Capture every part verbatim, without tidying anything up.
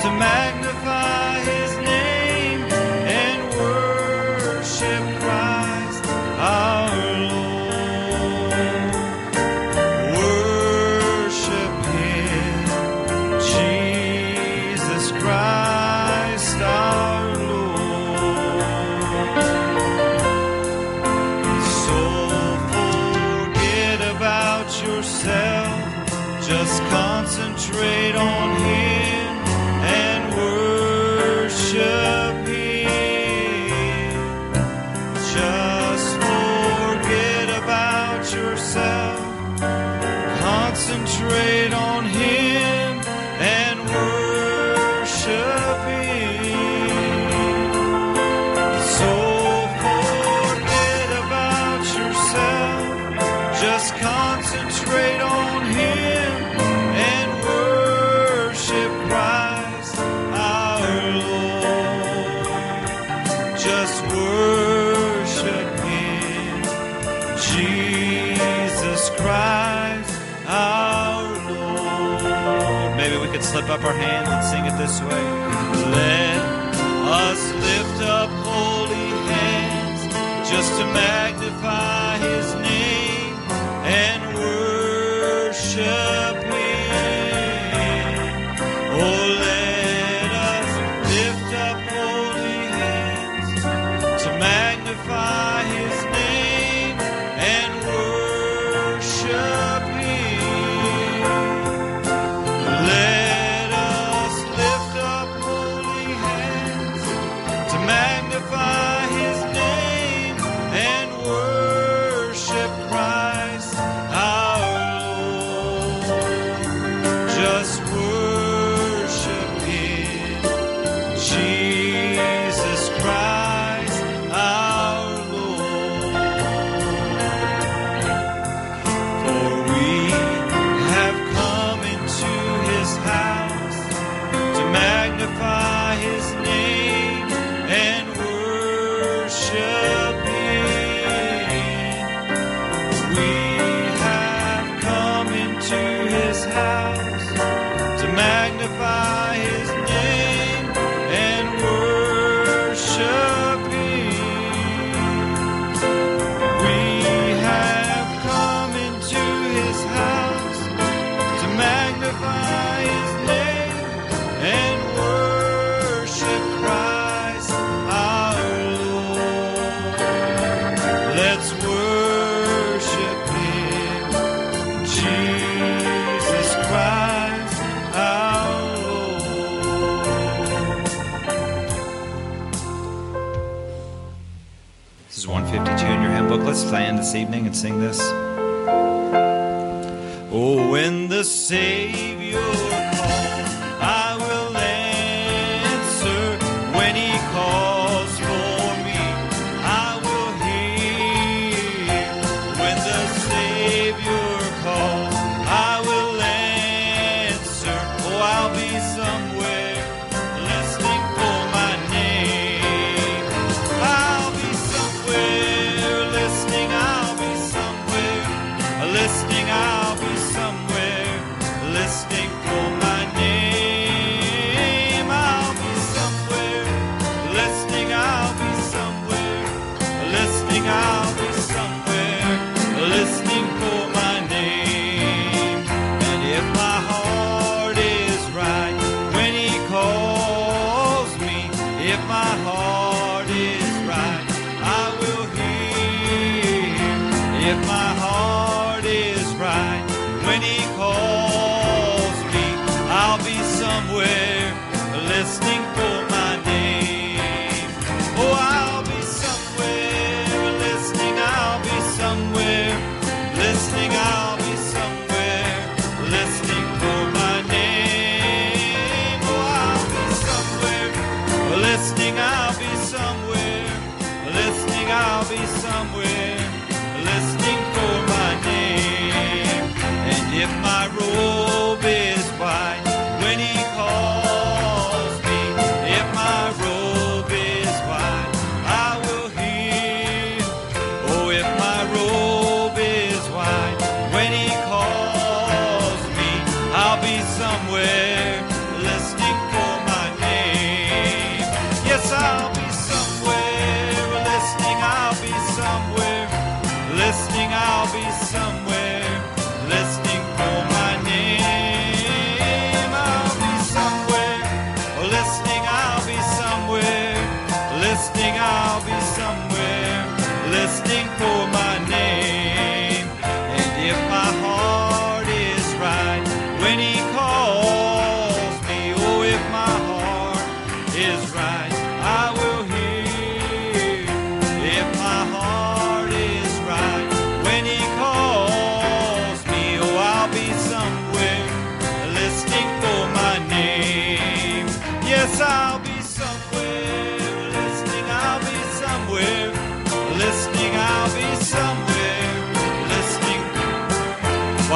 to magnify his name and worship Christ our Lord. Worship him, Jesus Christ our Lord. So forget about yourself, just concentrate on him and worship him. Just forget about yourself, concentrate on him and worship him. So forget about yourself, just concentrate on him and worship Christ our Lord. Just worship him, Jesus Christ our Lord. Maybe we could slip up our hands and sing it this way. Let us lift up holy hands just to magnify his name and worship him. Oh, let us lift up holy hands to magnify his name and worship him. Let us lift up holy hands to magnify his name and worship Christ our Lord. Just worship him, Jesus Christ our Lord. For we have come into his house to magnify his name and worship him. We have come into his house to magnify his name and worship him. We have come into his house to magnify his name and worship Christ our Lord. Let's worship him, Jesus Christ our Lord. This is one fifty-two in your hymn book. Let's stand this evening and sing this. Oh, when the Savior calls, I will answer. When he calls for me, I will hear. When the Savior calls, I will answer. Oh, I'll be somewhere listening for my name. I'll be somewhere listening. I'll be somewhere listening. I'll be somewhere listening for my name. I'll be somewhere listening. I'll be somewhere listening. I'll be somewhere listening for my name. And if my heart is right when he calls me, if my heart is right, I will hear. If my heart is right when he calls me, I'll be somewhere listening for my name. Oh, I'll be somewhere listening. I'll be somewhere listening. I'll be somewhere listening for my name. Oh, I'll be somewhere listening. I'll be somewhere listening. I'll be somewhere listening for my name. And if my robe is white when he calls me, if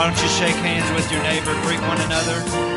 Why don't you shake hands with your neighbor, greet one another.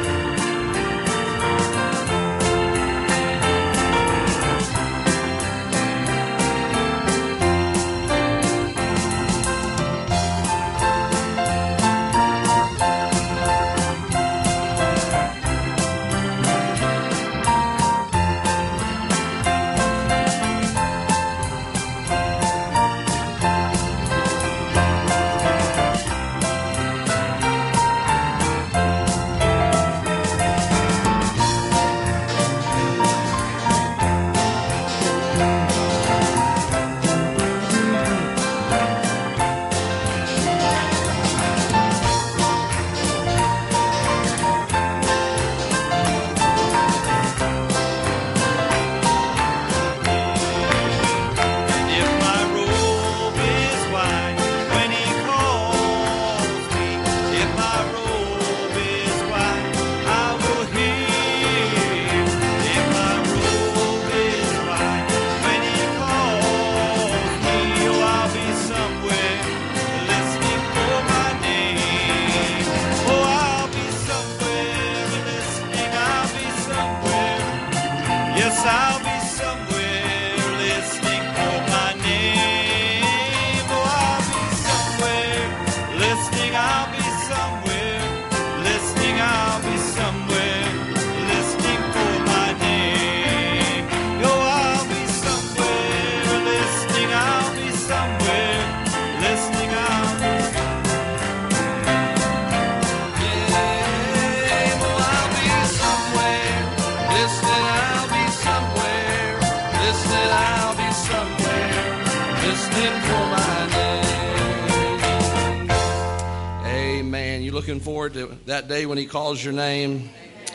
Looking forward to that day when he calls your name.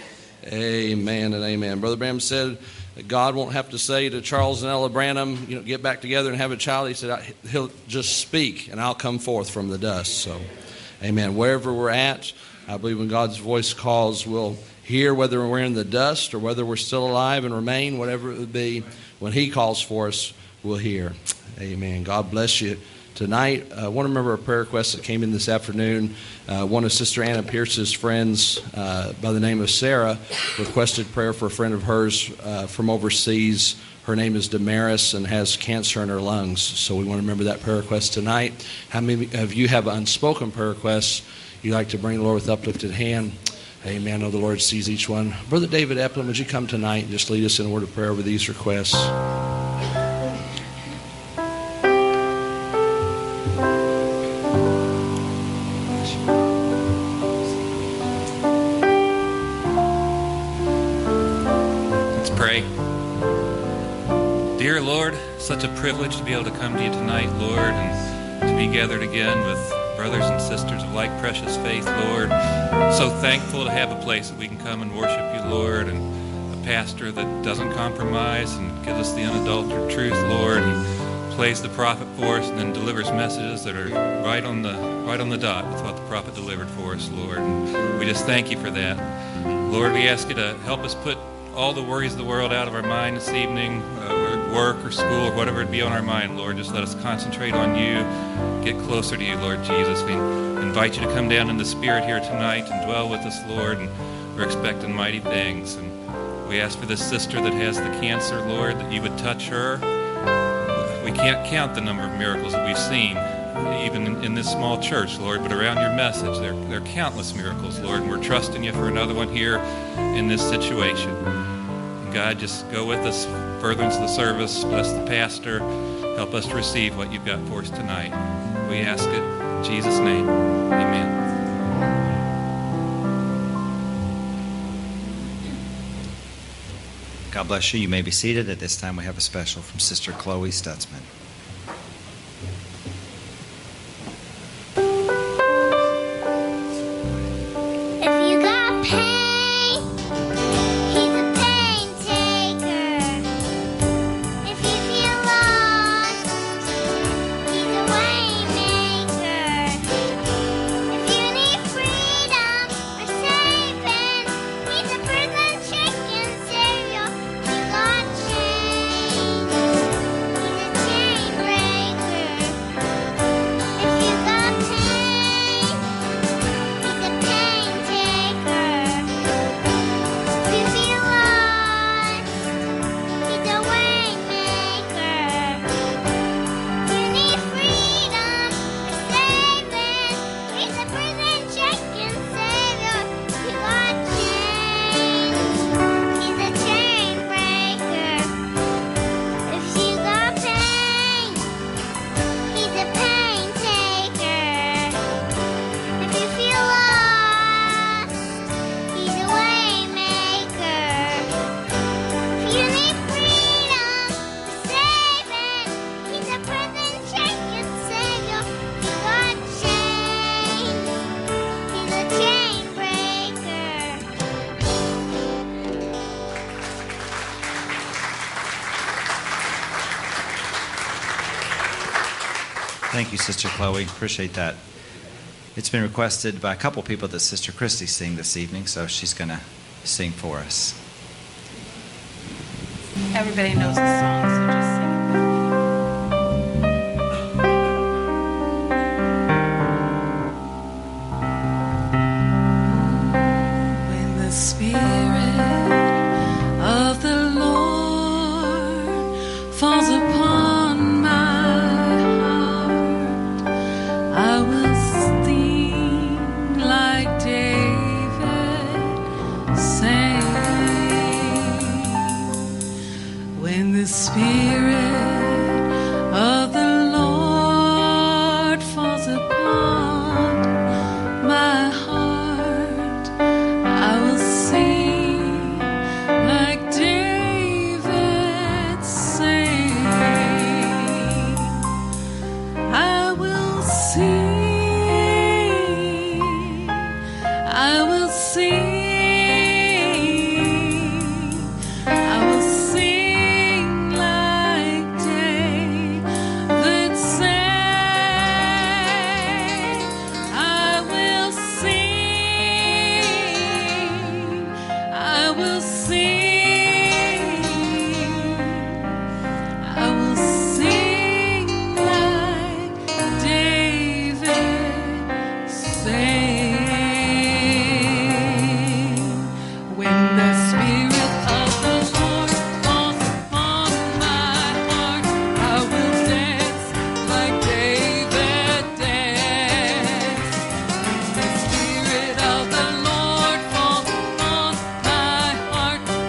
Amen and amen. Brother Branham said that God won't have to say to Charles and Ella Branham, you know, get back together and have a child. He said he'll just speak and I'll come forth from the dust. So, amen. Wherever we're at, I believe when God's voice calls, we'll hear whether we're in the dust or whether we're still alive and remain, whatever it would be. When he calls for us, we'll hear. Amen. God bless you. Tonight, I uh, want to remember a prayer request that came in this afternoon. Uh, one of Sister Anna Pierce's friends uh, by the name of Sarah requested prayer for a friend of hers uh, from overseas. Her name is Damaris and has cancer in her lungs. So we want to remember that prayer request tonight. How many of you have unspoken prayer requests you'd like to bring the Lord with uplifted hand? Amen. I know the Lord sees each one. Brother David Eplin, would you come tonight and just lead us in a word of prayer over these requests? Dear Lord, such a privilege to be able to come to you tonight, Lord, and to be gathered again with brothers and sisters of like precious faith, Lord. So thankful to have a place that we can come and worship you, Lord, and a pastor that doesn't compromise and gives us the unadulterated truth, Lord, and plays the prophet for us and then delivers messages that are right on the right on the dot with what the prophet delivered for us, Lord. And we just thank you for that. Lord, we ask you to help us put all the worries of the world out of our mind this evening, uh, work or school or whatever it be on our mind, Lord. Just let us concentrate on you, get closer to you, Lord Jesus. We invite you to come down in the Spirit here tonight and dwell with us, Lord, and we're expecting mighty things. And we ask for this sister that has the cancer, Lord, that you would touch her. We can't count the number of miracles that we've seen, even in, in this small church, Lord, but around your message, there, there are countless miracles, Lord, and we're trusting you for another one here in this situation. And God, just go with us further into the service, bless the pastor, help us to receive what you've got for us tonight. We ask it in Jesus' name. Amen. God bless you. You may be seated. At this time, we have a special from Sister Chloe Stutzman. Change. Thank you, Sister Chloe. Appreciate that. It's been requested by a couple people that Sister Christy sing this evening, so she's going to sing for us. Everybody knows the song, so just sing it with me. When the Spirit of the Lord falls upon my heart, I will sing like David sang. When the Spirit of the Lord falls upon my heart, I will sing like David sang. I will sing, I will sing. Heart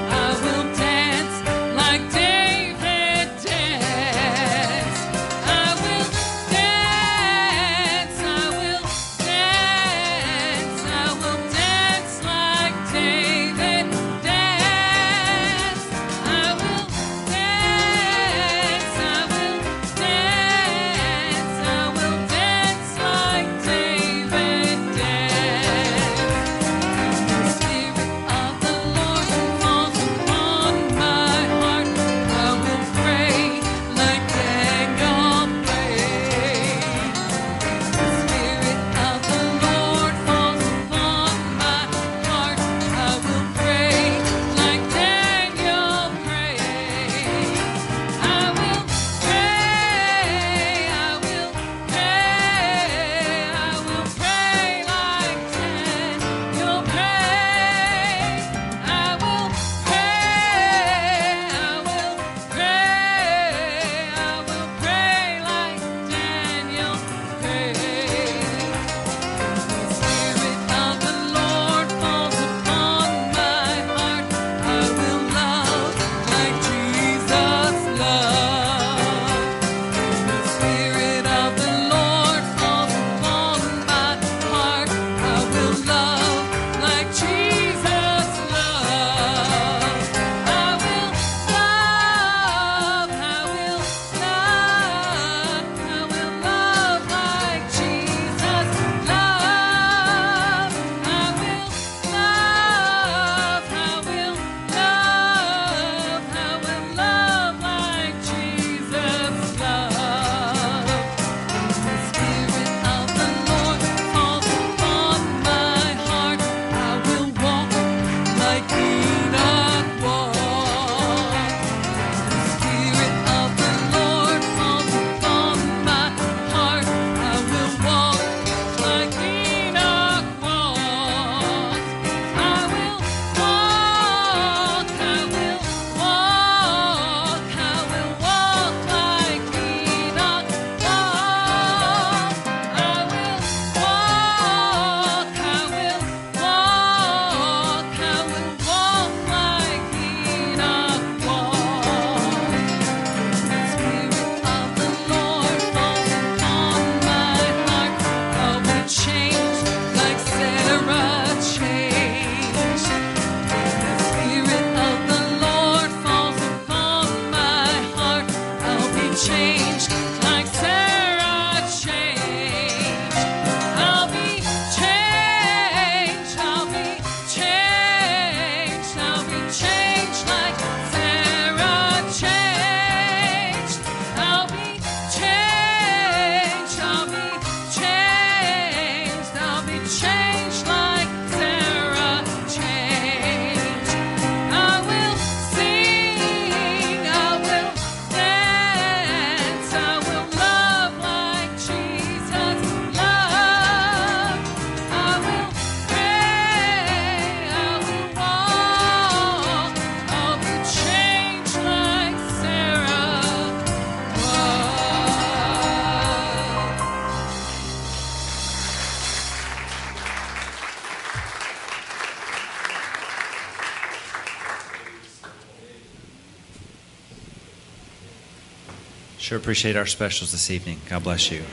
Sure appreciate our specials this evening. God bless you.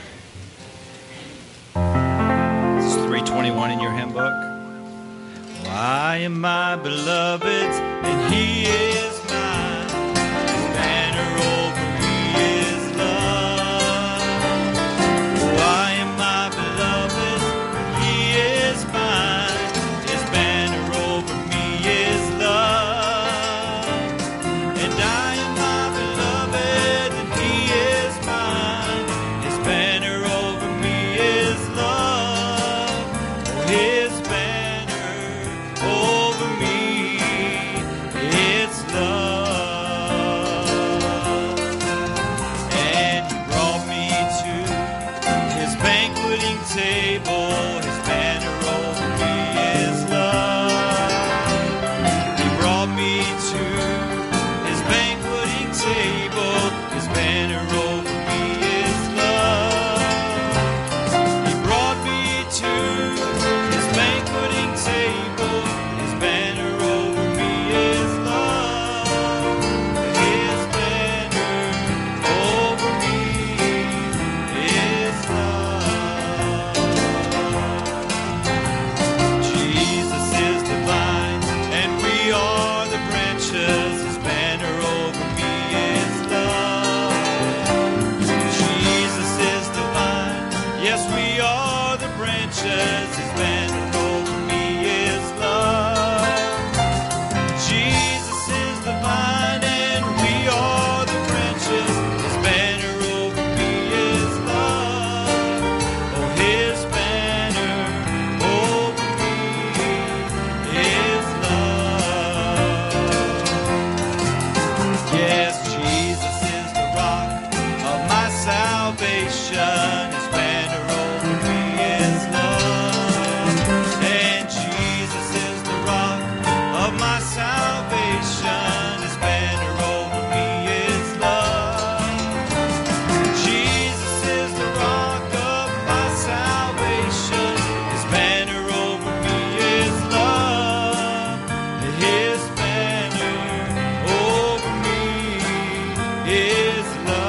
This is three twenty-one in your hymn book. Well, I am my beloved's, and he is mine. His banner over me is love. Oh, I am my beloved's, and he is mine. His banner over me is love. And I am my beloved, and he is mine. His banner over me is love. Oh, his banner over me, it's love. And he brought me to his banqueting table. His banner over me is love. He brought me to his banqueting table. His banner over me is love. He brought me to his banqueting table. His banner over me is love. His banner over me is love. Jesus is the vine, and we are the branches. His banner over me is love. Jesus is the vine, yes, we are the branches. His banner over me is love. Jesus is the vine, and we are the branches. His banner over me is love. Oh, his banner over me is love. Yes, Jesus is the rock of my salvation. His banner over me is love. And Jesus is the rock of my salvation. His banner over me is love. Jesus is the rock of my salvation. His banner over me is love. His banner over me is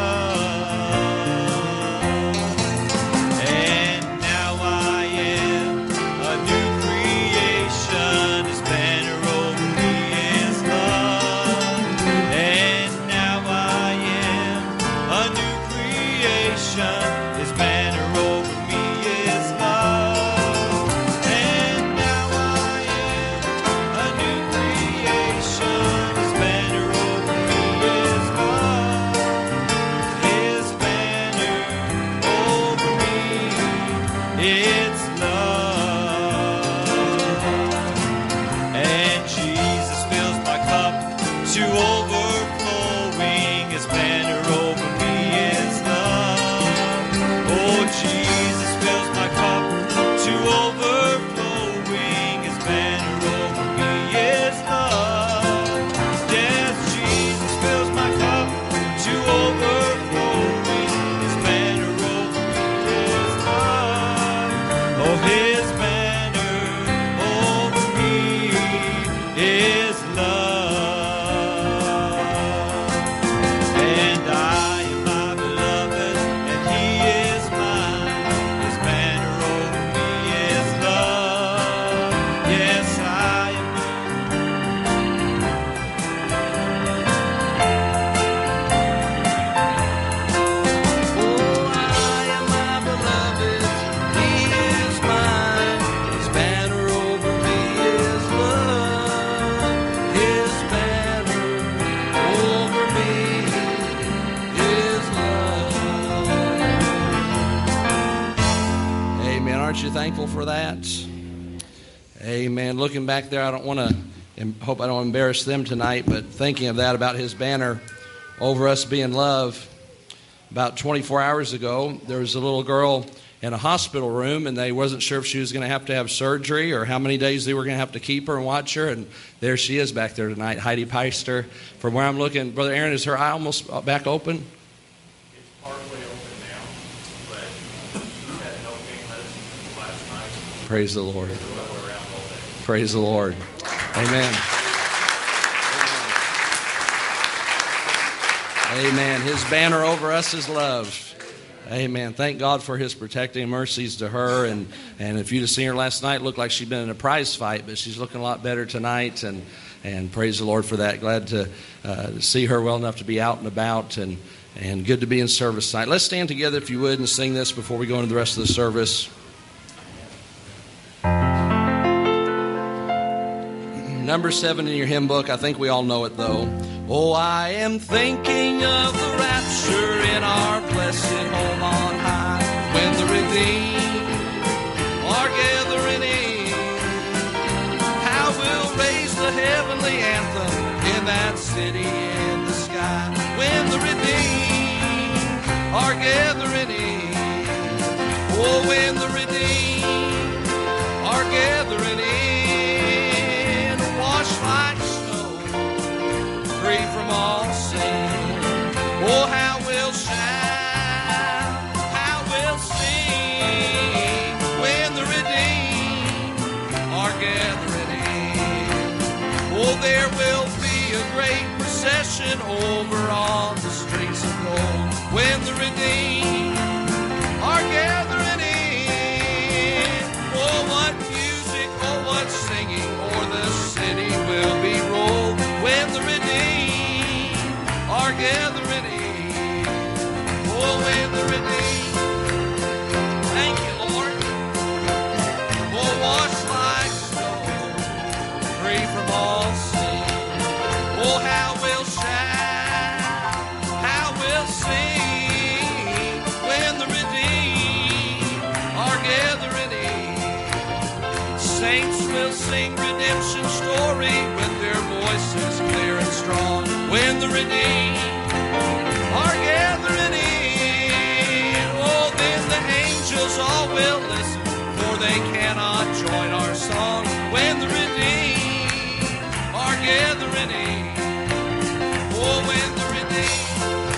love. And now I am a new creation. His banner over me is love. And now I am a new creation. His banner over me is love. And now I am a new creation. His banner over me is love. His banner over me, it's love. And Jesus fills my cup to overflowing. His banner over me is love. Oh, Jesus fills my cup to overflowing. His banner over me is love. Yes, Jesus fills my cup to overflowing. His banner over me is love. Oh, his banner over me is love. And I am my beloved, and he is mine. His banner over me is love. Yes, I am Oh, I am my beloved, he is mine. His banner over me is love. His banner over me is love. Amen. Aren't you thankful for that? Amen. Looking back there, I don't want to, hope I don't embarrass them tonight, but thinking of that about his banner over us being love. About twenty-four hours ago, there was a little girl in a hospital room, and they wasn't sure if she was going to have to have surgery or how many days they were going to have to keep her and watch her. And there she is back there tonight, Heidi Peister. From where I'm looking, Brother Aaron, is her eye almost back open? It's partly open now, but she had no pain medicine last night. Praise the Lord. It went around all day. Praise the Lord. Amen. Amen. His banner over us is love. Amen. Thank God for His protecting mercies to her. And, and if you'd have seen her last night, it looked like she'd been in a prize fight, but she's looking a lot better tonight. And, and praise the Lord for that. Glad to uh, see her well enough to be out and about, and, and good to be in service tonight. Let's stand together, if you would, and sing this before we go into the rest of the service. Number seven in your hymn book. I think we all know it, though. Oh, I am thinking of the rapture in our blessed home on high, when the redeemed are gathering in. How we'll raise the heavenly anthem in that city in the sky, when the redeemed are gathering in. Oh, when the redeemed are gathering in, washed like snow, free from all sin. Oh, how we'll shout, how we'll sing, when the redeemed are gathering in. Oh, there will be a great procession over all the streets of gold, when the redeemed are gathering in. Oh, what music, oh, what singing, or the city will be rolled, when the redeemed are gathering in. Oh, when the redeemed, thank you, Lord. Oh, washed like snow, free from all sin. Oh, how we'll shout, how we'll sing, when the redeemed are gathering in. Saints will sing redemption story with their voices clear and strong, when the redeemed are gathering in. Oh, then the angels all will listen, for they cannot join our song, when the redeemed are gathering in. Oh, when the redeemed,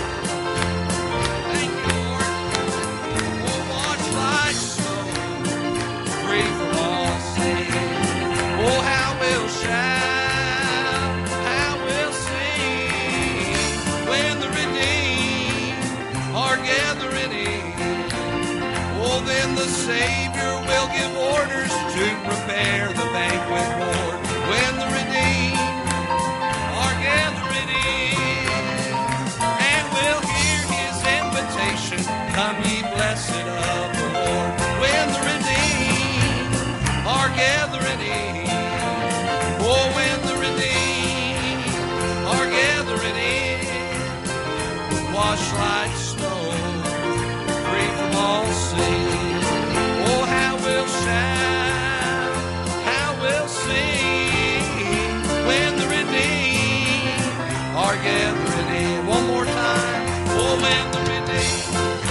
thank you, Lord. Oh, washed like snow, free from all sin. Oh, how we'll shout, how we'll sing, when the redeemed are gathering in. Oh, then the Savior will give orders to prepare the banquet board, when the redeemed are gathering in. And we'll hear His invitation, come ye blessed of the Lord, when the redeemed are gathering in. Oh, when the redeemed are gathering in, washed like snow, free from all sin. Oh, how we'll shout, how we'll sing, when the redeemed are gathering in. One more time. Oh, when the redeemed,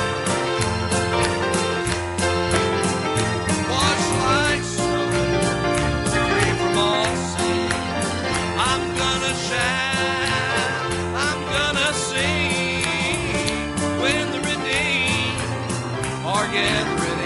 washed like snow, free from all sin. I'm gonna shout, I'm gonna sing, when the redeemed are gathering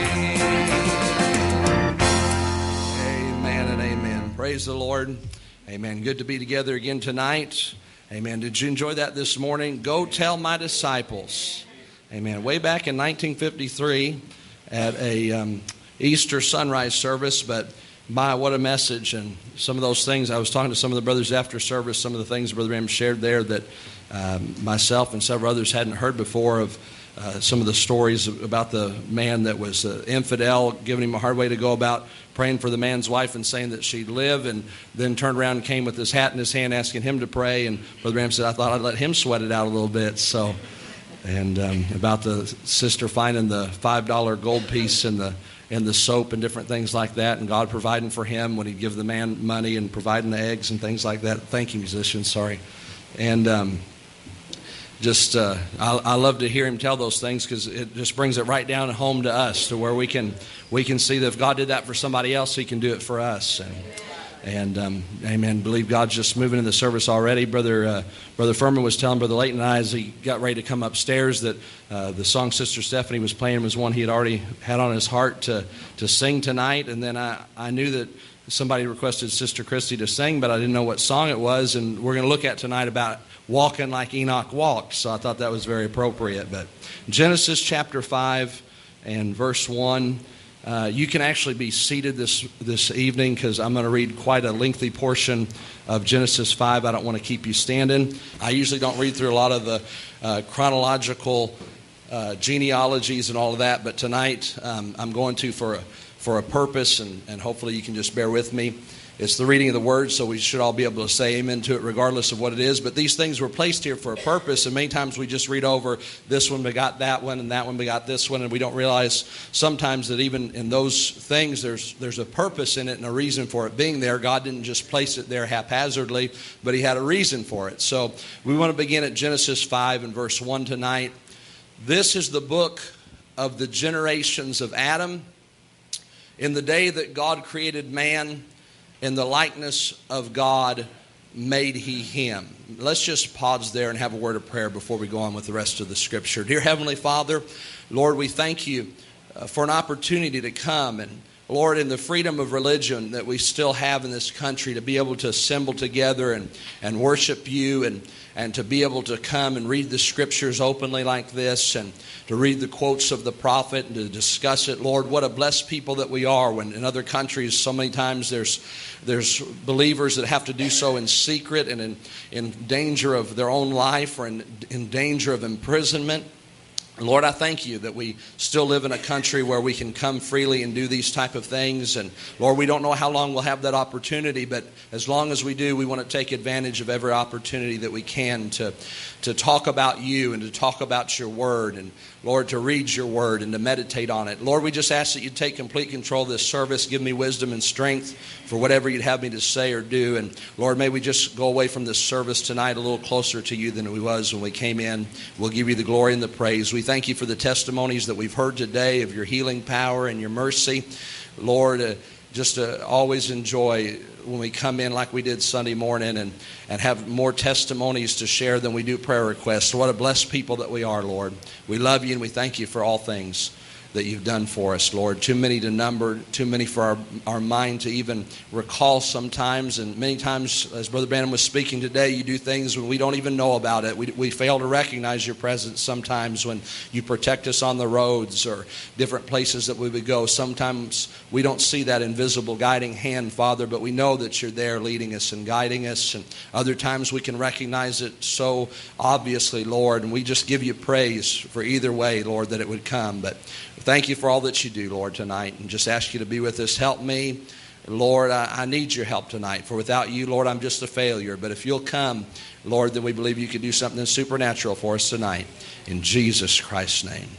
in. Amen and amen. Praise the Lord. Amen. Good to be together again tonight. Amen. Did you enjoy that this morning? Go tell my disciples. Amen. Way back in nineteen fifty-three at a um, Easter sunrise service, but my, what a message. And some of those things, I was talking to some of the brothers after service, some of the things Brother Bram shared there that um, myself and several others hadn't heard before, of uh, some of the stories about the man that was an infidel, giving him a hard way to go about praying for the man's wife and saying that she'd live, and then turned around and came with his hat in his hand asking him to pray. And Brother Bram said, I thought I'd let him sweat it out a little bit. So, and um, about the sister finding the five dollar gold piece in the in the soap and different things like that, and God providing for him when he'd give the man money and providing the eggs and things like that. Thank you, musicians. Sorry. And um, just uh, I, I love to hear him tell those things, because it just brings it right down home to us, to where we can we can see that if God did that for somebody else, He can do it for us. And and um, amen. Believe God's just moving in the service already. Brother uh, Brother Furman was telling Brother Layton and I as he got ready to come upstairs that uh, the song Sister Stephanie was playing was one he had already had on his heart to to sing tonight. And then I, I knew that somebody requested Sister Christy to sing, but I didn't know what song it was. And we're going to look at tonight about walking like Enoch walked. So I thought that was very appropriate. But Genesis chapter five and verse one. Uh, you can actually be seated this, this evening because I'm going to read quite a lengthy portion of Genesis five. I don't want to keep you standing. I usually don't read through a lot of the uh, chronological uh, genealogies and all of that, but tonight um, I'm going to for a, for a purpose, and, and hopefully you can just bear with me. It's the reading of the Word, so we should all be able to say amen to it regardless of what it is. But these things were placed here for a purpose, and many times we just read over this one begot that one, and that one begot this one, and we don't realize sometimes that even in those things there's there's a purpose in it and a reason for it being there. God didn't just place it there haphazardly, but He had a reason for it. So we want to begin at Genesis five and verse one tonight. This is the book of the generations of Adam. In the day that God created man, in the likeness of God made He him. Let's just pause there and have a word of prayer before we go on with the rest of the Scripture. Dear Heavenly Father, Lord, we thank You uh, for an opportunity to come, and Lord, in the freedom of religion that we still have in this country, to be able to assemble together and, and worship You, and, and to be able to come and read the Scriptures openly like this, and to read the quotes of the prophet and to discuss it. Lord, what a blessed people that we are, when in other countries so many times there's there's believers that have to do so in secret and in, in danger of their own life or in, in danger of imprisonment. Lord, I thank You that we still live in a country where we can come freely and do these type of things. And Lord, we don't know how long we'll have that opportunity, but as long as we do, we want to take advantage of every opportunity that we can to, to talk about You and to talk about Your Word, and Lord, to read Your Word and to meditate on it. Lord, we just ask that You take complete control of this service. Give me wisdom and strength for whatever You'd have me to say or do. And Lord, may we just go away from this service tonight a little closer to You than we was when we came in. We'll give You the glory and the praise. We thank You for the testimonies that we've heard today of Your healing power and Your mercy. Lord, uh, just to always enjoy when we come in like we did Sunday morning and, and have more testimonies to share than we do prayer requests. What a blessed people that we are, Lord. We love You and we thank You for all things that You've done for us, Lord. Too many to number, too many for our, our mind to even recall sometimes. And many times, as Brother Branham was speaking today, You do things when we don't even know about it. We, we fail to recognize Your presence sometimes when You protect us on the roads or different places that we would go. Sometimes we don't see that invisible guiding hand, Father, but we know that You're there leading us and guiding us. And other times we can recognize it so obviously, Lord, and we just give You praise for either way, Lord, that it would come. But thank You for all that You do, Lord, tonight, and just ask You to be with us. Help me. Lord, I, I need Your help tonight, for without You, Lord, I'm just a failure. But if You'll come, Lord, then we believe You can do something supernatural for us tonight. In Jesus Christ's name,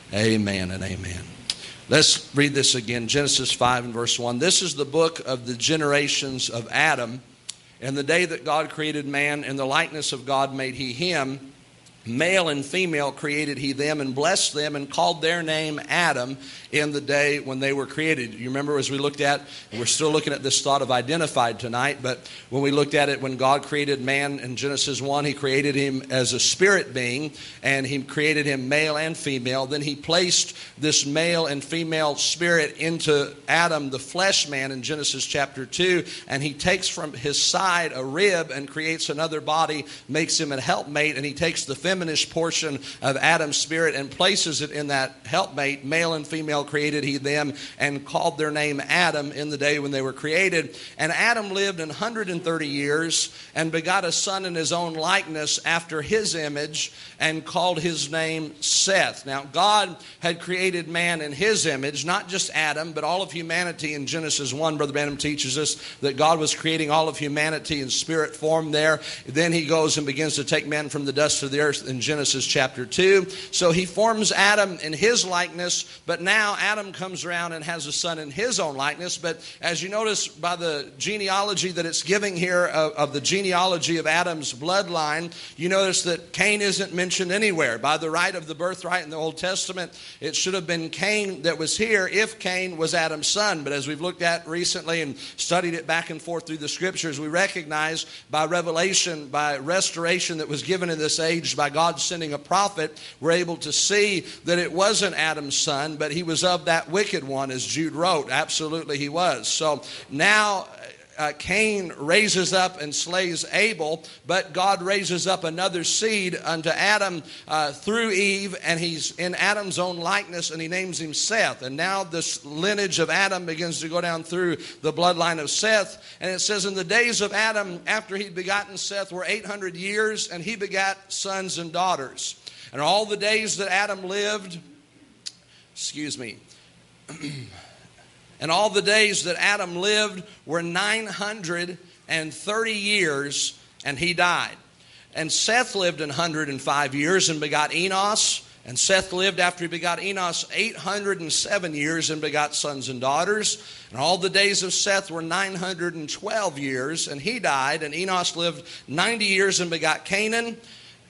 amen and amen. Let's read this again, Genesis five and verse one. This is the book of the generations of Adam. In the day that God created man, in the likeness of God made He him. Male and female created He them, and blessed them, and called their name Adam in the day when they were created. You remember, as we looked at, and we're still looking at this thought of identified tonight, but when we looked at it, when God created man in Genesis one, He created him as a spirit being, and He created him male and female. Then He placed this male and female spirit into Adam, the flesh man, in Genesis chapter two, and He takes from his side a rib and creates another body, makes him a helpmate, and He takes the feminine portion of Adam's spirit and places it in that helpmate. Male and female created He them, and called their name Adam in the day when they were created. And Adam lived an hundred and thirty years and begot a son in his own likeness after his image, and called his name Seth. Now, God had created man in His image, not just Adam, but all of humanity. In Genesis one, Brother Branham teaches us that God was creating all of humanity in spirit form there. Then He goes and begins to take man from the dust of the earth in Genesis chapter two. So He forms Adam in His likeness, but now Adam comes around and has a son in his own likeness. But as you notice by the genealogy that it's giving here of, of the genealogy of Adam's bloodline, you notice that Cain isn't mentioned anywhere. By the right of the birthright in the Old Testament, it should have been Cain that was here if Cain was Adam's son. But as we've looked at recently and studied it back and forth through the Scriptures, we recognize by revelation, by restoration that was given in this age by God sending a prophet, we're able to see that it wasn't Adam's son, but he was of that wicked one, as Jude wrote. Absolutely he was. So now uh, Cain raises up and slays Abel, but God raises up another seed unto Adam uh, through Eve, and he's in Adam's own likeness, and he names him Seth. And now this lineage of Adam begins to go down through the bloodline of Seth. And it says, in the days of Adam, after he'd begotten Seth, were eight hundred years, and he begat sons and daughters. And all the days that Adam lived, excuse me, and all the days that Adam lived were nine hundred thirty years, and he died. And Seth lived one hundred five years and begot Enos. And Seth lived after he begot Enos eight hundred seven years and begot sons and daughters. And all the days of Seth were nine hundred twelve years, and he died. And Enos lived ninety years and begot Canaan.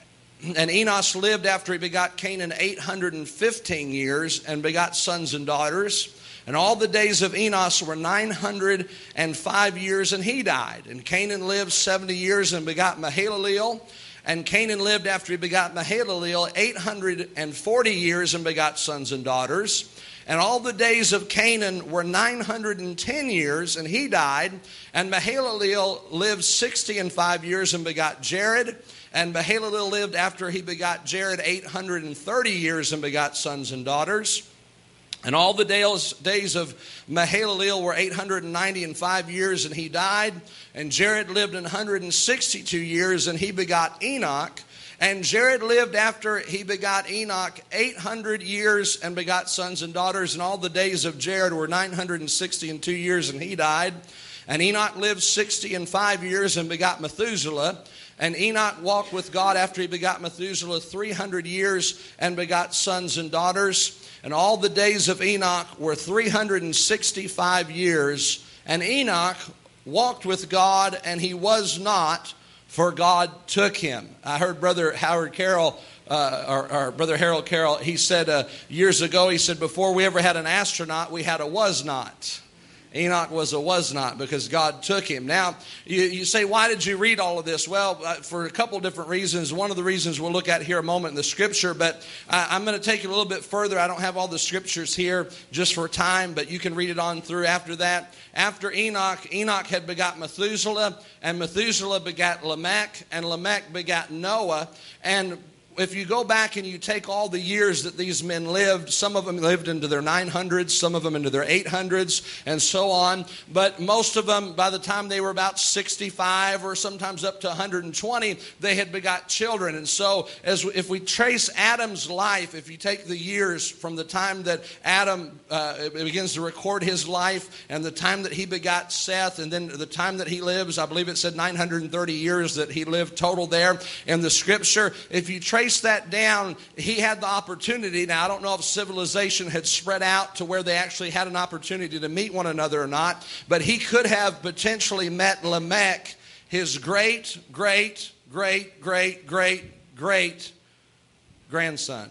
And Enos lived after he begot Canaan eight hundred fifteen years and begot sons and daughters. And all the days of Enos were nine hundred five years, and he died. And Canaan lived seventy years and begot Mahalaleel. And Canaan lived after he begot Mahalaleel eight hundred forty years and begot sons and daughters. And all the days of Canaan were nine hundred ten years, and he died. And Mahalaleel lived sixty and five years and begot Jared. And Mahalaleel lived after he begot Jared eight hundred thirty years and begot sons and daughters. And all the days, days of Mahalaleel were eight hundred ninety and five years, and he died. And Jared lived one hundred sixty-two years, and he begot Enoch. And Jared lived after he begot Enoch eight hundred years and begot sons and daughters. And all the days of Jared were nine hundred sixty and two years, and he died. And Enoch lived sixty and five years and begot Methuselah. And Enoch walked with God after he begot Methuselah three hundred years and begot sons and daughters. And all the days of Enoch were three hundred sixty-five years. And Enoch walked with God, and he was not, for God took him. I heard Brother Howard Carroll, uh, or, or Brother Harold Carroll, he said uh, years ago, he said, before we ever had an astronaut, we had a was not. Enoch was a was not because God took him. Now, you, you say, why did you read all of this? Well, uh, for a couple different reasons. One of the reasons we'll look at here a moment in the Scripture, but uh, I'm going to take it a little bit further. I don't have all the Scriptures here just for time, but you can read it on through after that. After Enoch, Enoch had begot Methuselah, and Methuselah begat Lamech, and Lamech begat Noah. And if you go back and you take all the years that these men lived, some of them lived into their nine hundreds, some of them into their eight hundreds, and so on. But most of them, by the time they were about sixty-five or sometimes up to one hundred twenty, they had begot children. And so as if we trace Adam's life, if you take the years from the time that Adam uh, begins to record his life and the time that he begot Seth and then the time that he lives, I believe it said nine hundred thirty years that he lived total there in the Scripture. If you trace that down, he had the opportunity. Now, I don't know if civilization had spread out to where they actually had an opportunity to meet one another or not, but he could have potentially met Lamech, his great, great, great, great, great, great grandson.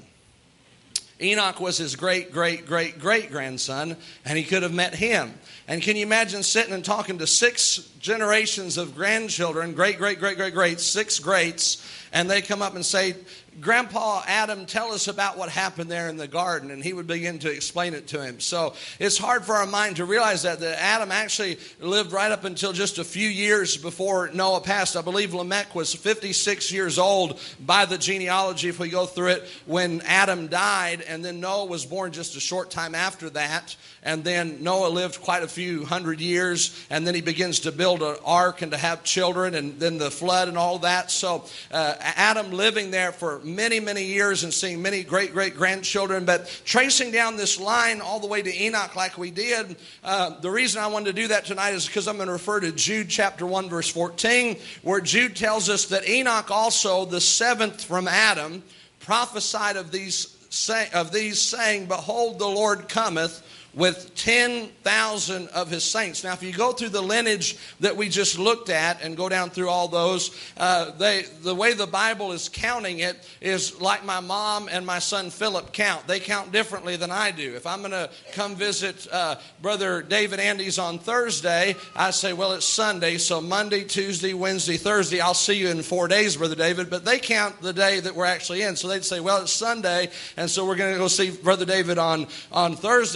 Enoch was his great, great, great, great grandson, and he could have met him. And can you imagine sitting and talking to six generations of grandchildren, great, great, great, great, great, six greats, and they come up and say, Grandpa Adam, tell us about what happened there in the garden. And he would begin to explain it to him. So it's hard for our mind to realize that, that Adam actually lived right up until just a few years before Noah passed. I believe Lamech was fifty-six years old by the genealogy, if we go through it, when Adam died. And then Noah was born just a short time after that. And then Noah lived quite a few hundred years. And then he begins to build an ark and to have children. And then the flood and all that. So uh, Adam living there for many, many years and seeing many great, great grandchildren. But tracing down this line all the way to Enoch like we did, uh, the reason I wanted to do that tonight is because I'm going to refer to Jude chapter one, verse fourteen, where Jude tells us that Enoch also, the seventh from Adam, prophesied of these, say, of these saying, Behold, the Lord cometh with ten thousand of his saints. Now, if you go through the lineage that we just looked at and go down through all those, uh, they, the way the Bible is counting it is like my mom and my son Philip count. They count differently than I do. If I'm going to come visit uh, Brother David Andes on Thursday, I say, well, it's Sunday, so Monday, Tuesday, Wednesday, Thursday, I'll see you in four days, Brother David. But they count the day that we're actually in. So they'd say, well, it's Sunday, and so we're going to go see Brother David on, on Thursday, so it's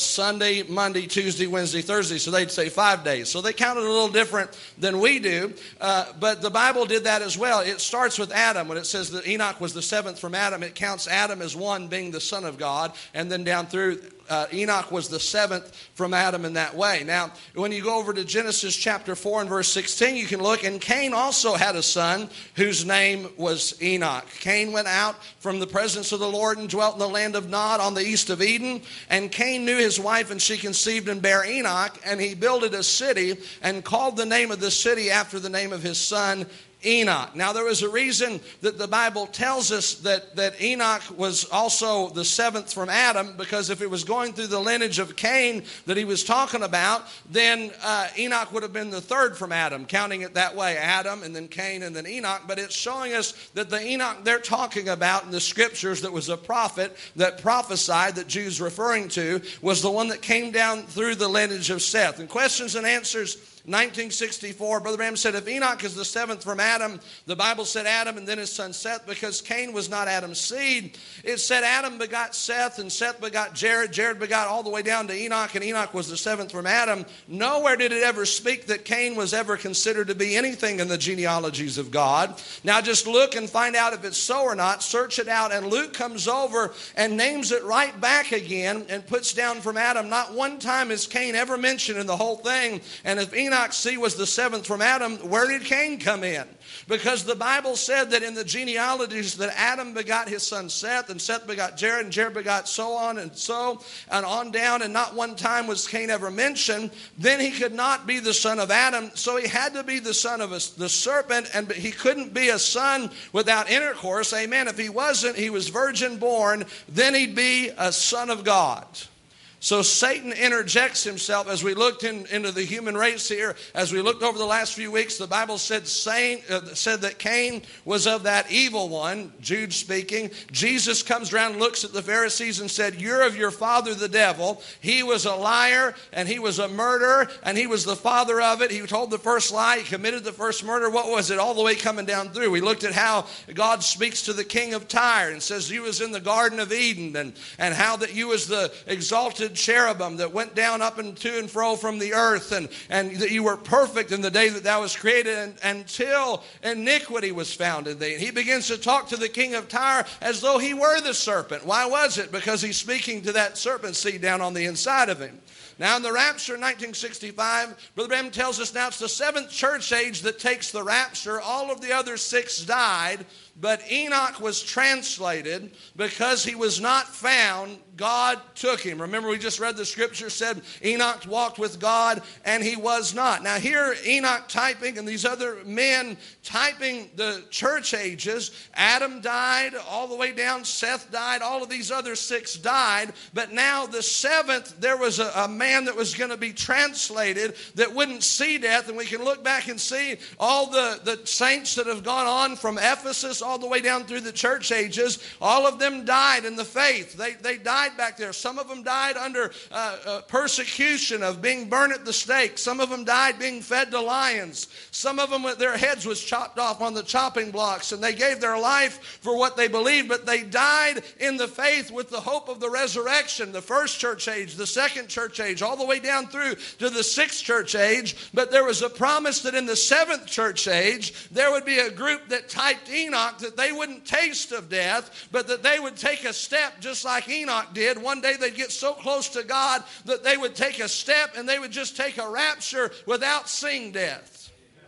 was Sunday, Monday, Tuesday, Wednesday, Thursday. So they'd say five days. So they counted a little different than we do. Uh, but the Bible did that as well. It starts with Adam. When it says that Enoch was the seventh from Adam, it counts Adam as one, being the son of God. And then down through, uh, Enoch was the seventh from Adam in that way. Now, when you go over to Genesis chapter four and verse sixteen, you can look. And Cain also had a son whose name was Enoch. Cain went out from the presence of the Lord and dwelt in the land of Nod on the east of Eden. And Cain knew his wife, and she conceived and bare Enoch. And he builded a city and called the name of the city after the name of his son Enoch. Now, there was a reason that the Bible tells us that, that Enoch was also the seventh from Adam, because if it was going through the lineage of Cain that he was talking about, then uh, Enoch would have been the third from Adam, counting it that way, Adam and then Cain and then Enoch. But it's showing us that the Enoch they're talking about in the scriptures that was a prophet that prophesied, that Jews referring to, was the one that came down through the lineage of Seth. And questions and answers, nineteen sixty-four, Brother Branham said, if Enoch is the seventh from Adam, the Bible said Adam and then his son Seth, because Cain was not Adam's seed. It said Adam begot Seth, and Seth begot Jared. Jared begot all the way down to Enoch, and Enoch was the seventh from Adam. Nowhere did it ever speak that Cain was ever considered to be anything in the genealogies of God. Now just look and find out if it's so or not. Search it out. And Luke comes over and names it right back again and puts down from Adam. Not one time is Cain ever mentioned in the whole thing. And if Enoch Enoch, see, was the seventh from Adam, where did Cain come in? Because the Bible said that in the genealogies that Adam begot his son Seth, and Seth begot Jared, and Jared begot so on and so, and on down, and not one time was Cain ever mentioned. Then he could not be the son of Adam, so he had to be the son of a, the serpent, and he couldn't be a son without intercourse. Amen. If he wasn't, he was virgin born, then he'd be a son of God. So Satan interjects himself. As we looked in, into the human race here, as we looked over the last few weeks, the Bible said, Saint, uh, said that Cain was of that evil one, Jude speaking. Jesus comes around and looks at the Pharisees and said, you're of your father the devil. He was a liar, and he was a murderer, and he was the father of it. He told the first lie. He committed the first murder. What was it? All the way coming down through. We looked at how God speaks to the king of Tyre and says, you was in the Garden of Eden, and, and how that you was the exalted cherubim that went down up and to and fro from the earth, and, and that you were perfect in the day that thou was created, and, until iniquity was found in thee. And he begins to talk to the king of Tyre as though he were the serpent. Why was it? Because he's speaking to that serpent seed down on the inside of him. Now in the rapture in nineteen sixty-five, Brother Branham tells us now it's the seventh church age that takes the rapture. All of the other six died, but Enoch was translated because he was not found. God took him. Remember, we just read the scripture said Enoch walked with God, and he was not. Now here Enoch typing, and these other men typing the church ages. Adam died all the way down. Seth died. All of these other six died. But now the seventh, there was a, a man that was going to be translated that wouldn't see death. And we can look back and see all the, the saints that have gone on from Ephesus all the way down through the church ages. All of them died in the faith. They, they died back there. Some of them died under uh, uh, persecution of being burned at the stake. Some of them died being fed to lions. Some of them, their heads was chopped off on the chopping blocks, and they gave their life for what they believed, but they died in the faith with the hope of the resurrection. The first church age, the second church age, all the way down through to the sixth church age. But there was a promise that in the seventh church age, there would be a group that typed Enoch, that they wouldn't taste of death, but that they would take a step just like Enoch did. One day they'd get so close to God that they would take a step, and they would just take a rapture without seeing death.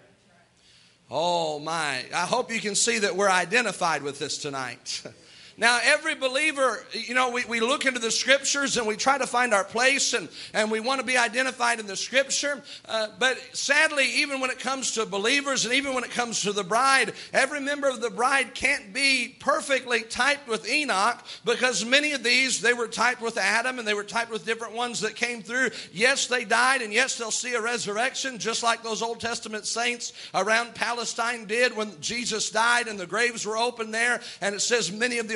Oh my, I hope you can see that we're identified with this tonight. Now, every believer, you know, we, we look into the scriptures and we try to find our place, and, and we want to be identified in the scripture. Uh, but sadly, even when it comes to believers and even when it comes to the bride, every member of the bride can't be perfectly typed with Enoch, because many of these, they were typed with Adam, and they were typed with different ones that came through. Yes, they died, and yes, they'll see a resurrection, just like those Old Testament saints around Palestine did when Jesus died and the graves were open there. And it says many of the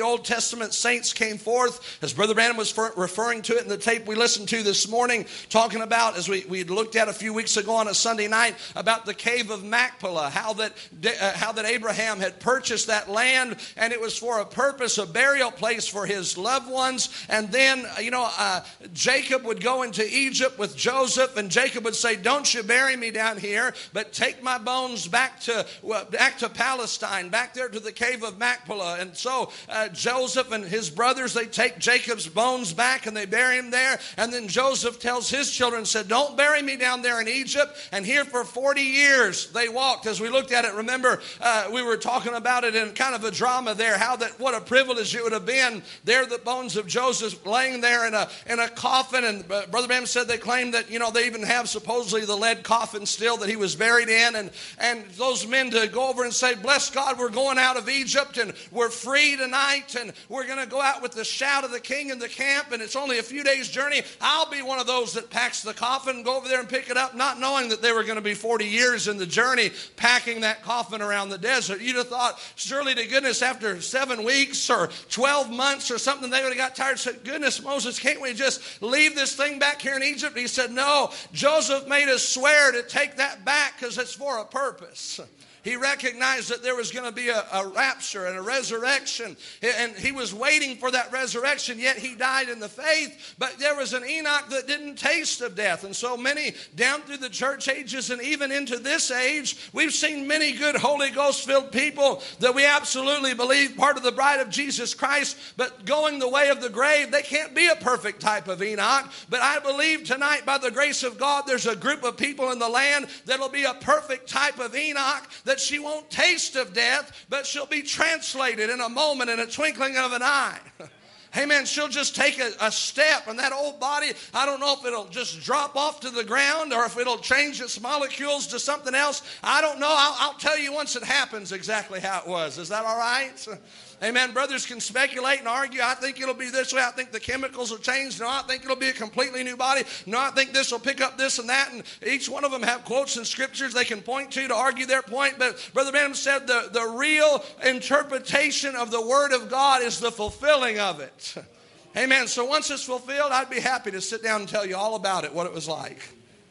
Old Testament saints came forth, as Brother Branham was for, referring to it in the tape we listened to this morning, talking about, as we, we looked at a few weeks ago on a Sunday night, about the cave of Machpelah, how that, uh, how that Abraham had purchased that land, and it was for a purpose, a burial place for his loved ones. And then, you know, uh, Jacob would go into Egypt with Joseph, and Jacob would say, don't you bury me down here, but take my bones back to well, back to Palestine, back there to the cave of Machpelah. And so uh, Joseph and his brothers, they take Jacob's bones back and they bury him there. And then Joseph tells his children, said, don't bury me down there in Egypt. And here for forty years they walked. As we looked at it, remember, uh, we were talking about it in kind of a drama there, how that what a privilege it would have been. There the bones of Joseph laying there in a in a coffin. And uh, Brother Branham said they claimed that, you know, they even have supposedly the lead coffin still that he was buried in. And, and those men to go over and say, bless God, we're going out of Egypt and we're free tonight and we're going to go out with the shout of the king in the camp, and it's only a few days' journey. I'll be one of those that packs the coffin and go over there and pick it up, not knowing that they were going to be forty years in the journey packing that coffin around the desert. You'd have thought, surely to goodness, after seven weeks or twelve months or something, they would have got tired and said, goodness, Moses, can't we just leave this thing back here in Egypt? He said, no, Joseph made us swear to take that back because it's for a purpose. He recognized that there was going to be a, a rapture and a resurrection, and he was waiting for that resurrection, yet he died in the faith. But there was an Enoch that didn't taste of death. And so many down through the church ages and even into this age, we've seen many good Holy Ghost-filled people that we absolutely believe part of the bride of Jesus Christ, but going the way of the grave. They can't be a perfect type of Enoch. But I believe tonight, by the grace of God, there's a group of people in the land that'll be a perfect type of Enoch, that she won't taste of death, but she'll be translated in a moment, in a twinkling of an eye. Amen. She'll just take a, a step, and that old body, I don't know if it'll just drop off to the ground or if it'll change its molecules to something else. I don't know. I'll, I'll tell you once it happens exactly how it was. Is that all right? Amen. Brothers can speculate and argue. I think it'll be this way. I think the chemicals will change. No, I think it'll be a completely new body. No, I think this will pick up this and that. And each one of them have quotes and scriptures they can point to to argue their point. But Brother Branham said the, the real interpretation of the Word of God is the fulfilling of it. Amen. So once it's fulfilled, I'd be happy to sit down and tell you all about it, what it was like.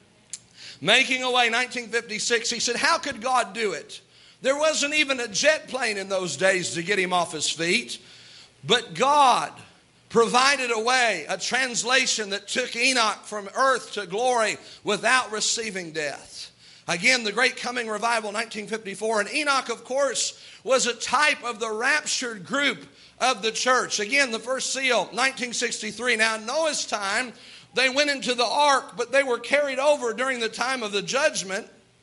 Making a way, nineteen fifty-six. He said, how could God do it? There wasn't even a jet plane in those days to get him off his feet. But God provided a way, a translation that took Enoch from earth to glory without receiving death. Again, the Great Coming Revival, nineteen fifty-four. And Enoch, of course, was a type of the raptured group of the church. Again, the first seal, nineteen sixty-three. Now, in Noah's time, they went into the ark, but they were carried over during the time of the judgment.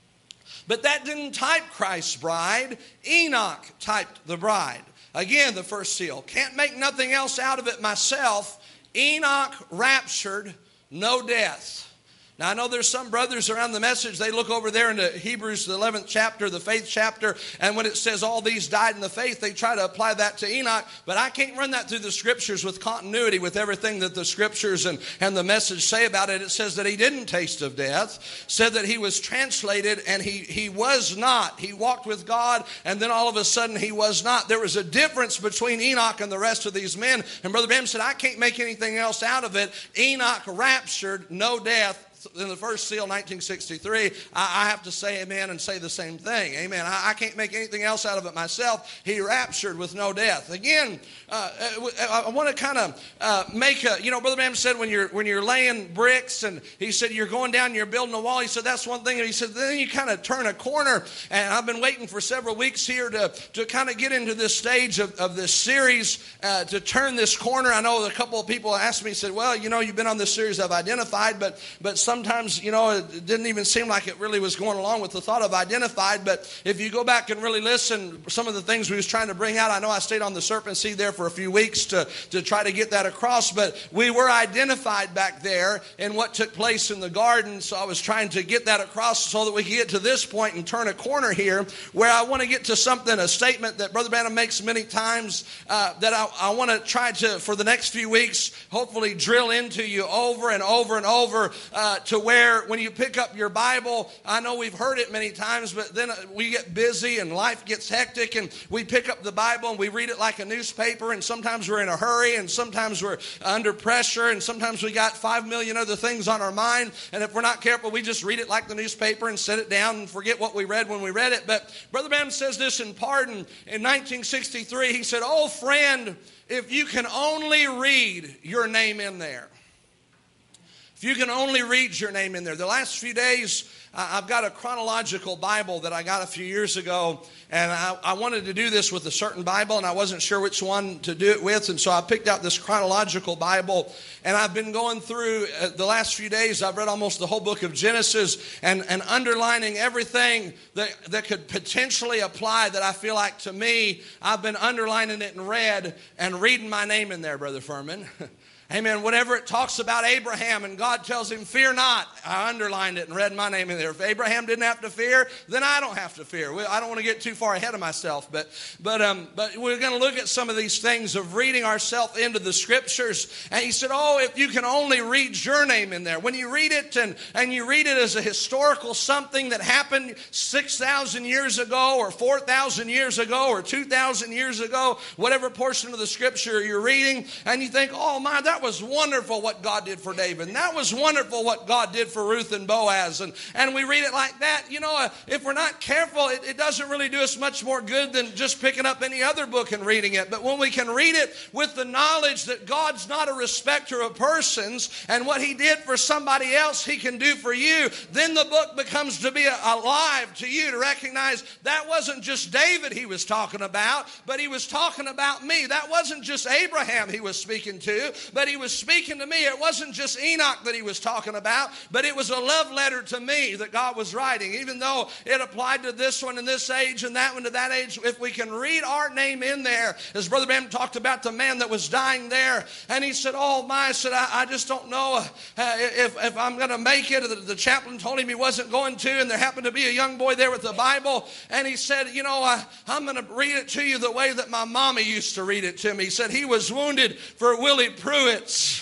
But that didn't type Christ's bride. Enoch typed the bride. Again, the first seal. Can't make nothing else out of it myself. Enoch raptured, no death. Now, I know there's some brothers around the message, they look over there into Hebrews, the eleventh chapter, the faith chapter, and when it says all these died in the faith, they try to apply that to Enoch, but I can't run that through the scriptures with continuity with everything that the scriptures and, and the message say about it. It says that he didn't taste of death, said that he was translated, and he, he was not. He walked with God, and then all of a sudden he was not. There was a difference between Enoch and the rest of these men, and Brother Branham said, I can't make anything else out of it. Enoch raptured, no death. In the first seal, nineteen sixty-three, I, I have to say amen and say the same thing. Amen. I, I can't make anything else out of it myself. He raptured with no death. Again, uh, I, I want to kind of uh, make a, you know, Brother Branham said when you're when you're laying bricks, and he said you're going down and you're building a wall, he said that's one thing. And he said then you kind of turn a corner. And I've been waiting for several weeks here to, to kind of get into this stage of, of this series uh, to turn this corner. I know a couple of people asked me, said, well, you know, you've been on this series I've identified, but but some Sometimes, you know, it didn't even seem like it really was going along with the thought of identified. But if you go back and really listen, some of the things we was trying to bring out, I know I stayed on the serpent seed there for a few weeks to, to try to get that across. But we were identified back there in what took place in the garden. So I was trying to get that across so that we could get to this point and turn a corner here where I want to get to something, a statement that Brother Branham makes many times uh, that I, I want to try to, for the next few weeks, hopefully drill into you over and over and over. Uh, to where when you pick up your Bible, I know we've heard it many times, but then we get busy and life gets hectic, and we pick up the Bible and we read it like a newspaper, and sometimes we're in a hurry, and sometimes we're under pressure, and sometimes we got five million other things on our mind, and if we're not careful, we just read it like the newspaper and set it down and forget what we read when we read it. But Brother Branham says this in Pardon in nineteen sixty-three. He said, "Oh, friend, if you can only read your name in there. If you can only read your name in there." The last few days, I've got a chronological Bible that I got a few years ago, and I, I wanted to do this with a certain Bible, and I wasn't sure which one to do it with, and so I picked out this chronological Bible, and I've been going through uh, the last few days. I've read almost the whole book of Genesis and, and underlining everything that, that could potentially apply that I feel like to me. I've been underlining it in red and reading my name in there, Brother Furman. Amen. Whatever it talks about Abraham and God tells him, "Fear not," I underlined it and read my name in there. If Abraham didn't have to fear, then I don't have to fear. I don't want to get too far ahead of myself, but but um, but we're going to look at some of these things of reading ourselves into the Scriptures. And he said, "Oh, if you can only read your name in there." When you read it and, and you read it as a historical something that happened six thousand years ago or four thousand years ago or two thousand years ago, whatever portion of the Scripture you're reading, and you think, "Oh my, that was wonderful what God did for David. And that was wonderful what God did for Ruth and Boaz." And, and we read it like that. You know, if we're not careful, it, it doesn't really do us much more good than just picking up any other book and reading it. But when we can read it with the knowledge that God's not a respecter of persons, and what he did for somebody else, he can do for you, then the book becomes to be alive to you, to recognize that wasn't just David he was talking about, but he was talking about me. That wasn't just Abraham he was speaking to, but he was speaking to me. It wasn't just Enoch that he was talking about, but it was a love letter to me that God was writing. Even though it applied to this one in this age and that one to that age, if we can read our name in there, as Brother Branham talked about the man that was dying there, and he said, "Oh my," I said, I, I just don't know uh, if, if I'm going to make it. The, the chaplain told him he wasn't going to, and there happened to be a young boy there with the Bible, and he said, "You know, I, I'm going to read it to you the way that my mommy used to read it to me." He said he was wounded for Willie Pruitt's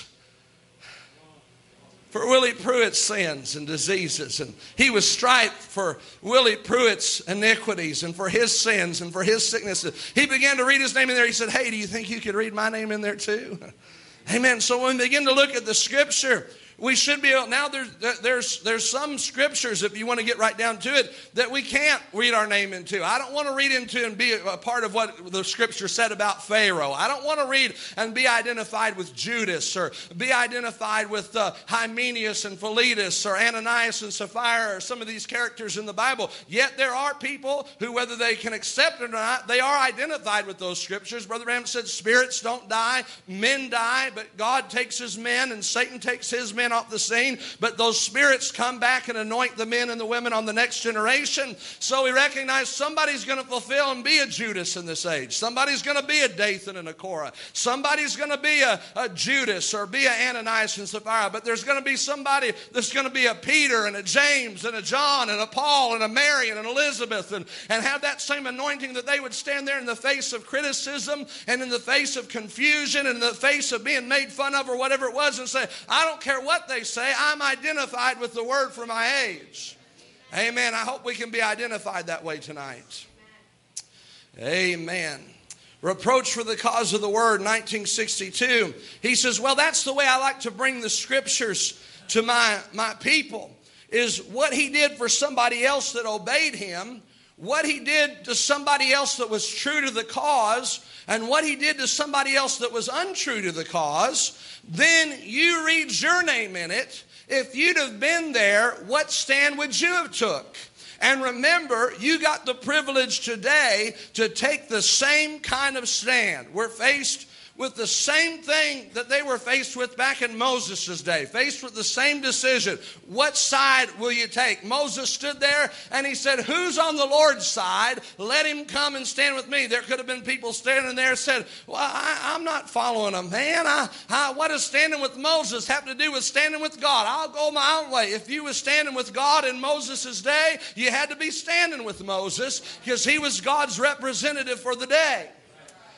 For Willie Pruitt's sins and diseases. And he was striped for Willie Pruitt's iniquities and for his sins and for his sicknesses. He began to read his name in there. He said, "Hey, do you think you could read my name in there too?" Amen. So when we begin to look at the Scripture, we should be able, now there's, there's, there's some Scriptures, if you want to get right down to it, that we can't read our name into. I don't want to read into and be a part of what the Scripture said about Pharaoh. I don't want to read and be identified with Judas, or be identified with uh, Hymenaeus and Philetus, or Ananias and Sapphira, or some of these characters in the Bible. Yet there are people who, whether they can accept it or not, they are identified with those Scriptures. Brother Branham said spirits don't die, men die, but God takes his men and Satan takes his men off the scene, but those spirits come back and anoint the men and the women on the next generation. So we recognize somebody's going to fulfill and be a Judas in this age. Somebody's going to be a Dathan and a Korah. Somebody's going to be a, a Judas or be a Ananias and Sapphira. But there's going to be somebody that's going to be a Peter and a James and a John and a Paul and a Mary and an Elizabeth, and, and have that same anointing that they would stand there in the face of criticism and in the face of confusion and in the face of being made fun of or whatever it was, and say, "I don't care what they say, I'm identified with the word for my age." Amen. I hope we can be identified that way tonight. Amen. Reproach for the cause of the word, nineteen sixty-two. He says, well, that's the way I like to bring the Scriptures to my, my people, is what he did for somebody else that obeyed him, what he did to somebody else that was true to the cause, and what he did to somebody else that was untrue to the cause. Then you read your name in it. If you'd have been there, what stand would you have took? And remember, you got the privilege today to take the same kind of stand. We're faced with the same thing that they were faced with back in Moses' day, faced with the same decision. What side will you take? Moses stood there and he said, "Who's on the Lord's side? Let him come and stand with me." There could have been people standing there and said, "Well, I, I'm not following a man. I, I, what does standing with Moses have to do with standing with God? I'll go my own way." If you were standing with God in Moses' day, you had to be standing with Moses because he was God's representative for the day.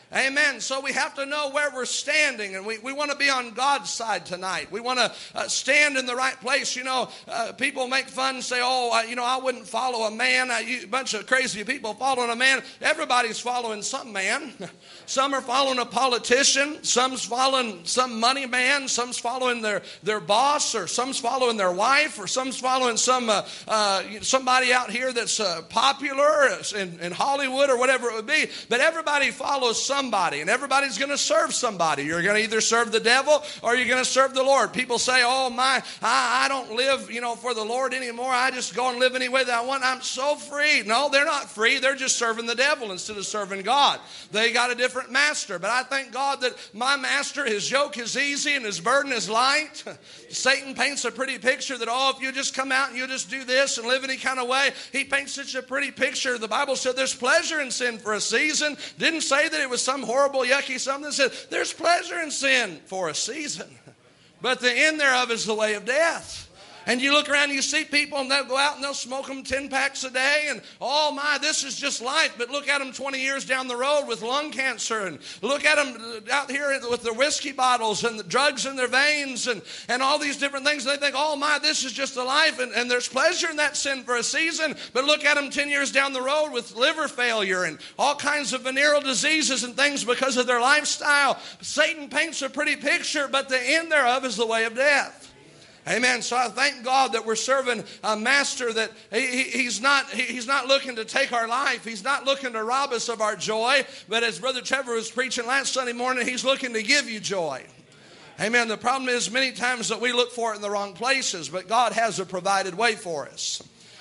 Amen. So we have to know where we're standing, and we, we want to be on God's side tonight. We want to uh, stand in the right place. You know, uh, people make fun and say, oh, uh, you know, I wouldn't follow a man. Uh, you, a bunch of crazy people following a man. Everybody's following some man. Some are following a politician. Some's following some money man. Some's following their, their boss, or some's following their wife, or some's following some uh, uh, somebody out here that's uh, popular in, in Hollywood or whatever it would be. But everybody follows somebody. Somebody, and everybody's going to serve somebody. You're going to either serve the devil or you're going to serve the Lord. People say, oh my, I, I don't live, you know, for the Lord anymore. I just go and live any way that I want. I'm so free. No, they're not free. They're just serving the devil instead of serving God. They got a different master. But I thank God that my master, his yoke is easy and his burden is light. Satan paints a pretty picture that, oh, if you just come out and you just do this and live any kind of way, he paints such a pretty picture. The Bible said there's pleasure in sin for a season. Didn't say that it was some horrible, yucky something. It said there's pleasure in sin for a season, but the end thereof is the way of death. And you look around and you see people, and they'll go out and they'll smoke them ten packs a day, and oh my, this is just life. But look at them twenty years down the road with lung cancer, and look at them out here with their whiskey bottles and the drugs in their veins and, and all these different things. And they think, oh my, this is just a life, and, and there's pleasure in that sin for a season. But look at them ten years down the road with liver failure and all kinds of venereal diseases and things because of their lifestyle. Satan paints a pretty picture, but the end thereof is the way of death. Amen. So I thank God that we're serving a master that he, he, he's not he, he's not looking to take our life. He's not looking to rob us of our joy. But as Brother Trevor was preaching last Sunday morning, he's looking to give you joy. Amen. The problem is many times that we look for it in the wrong places, but God has a provided way for us.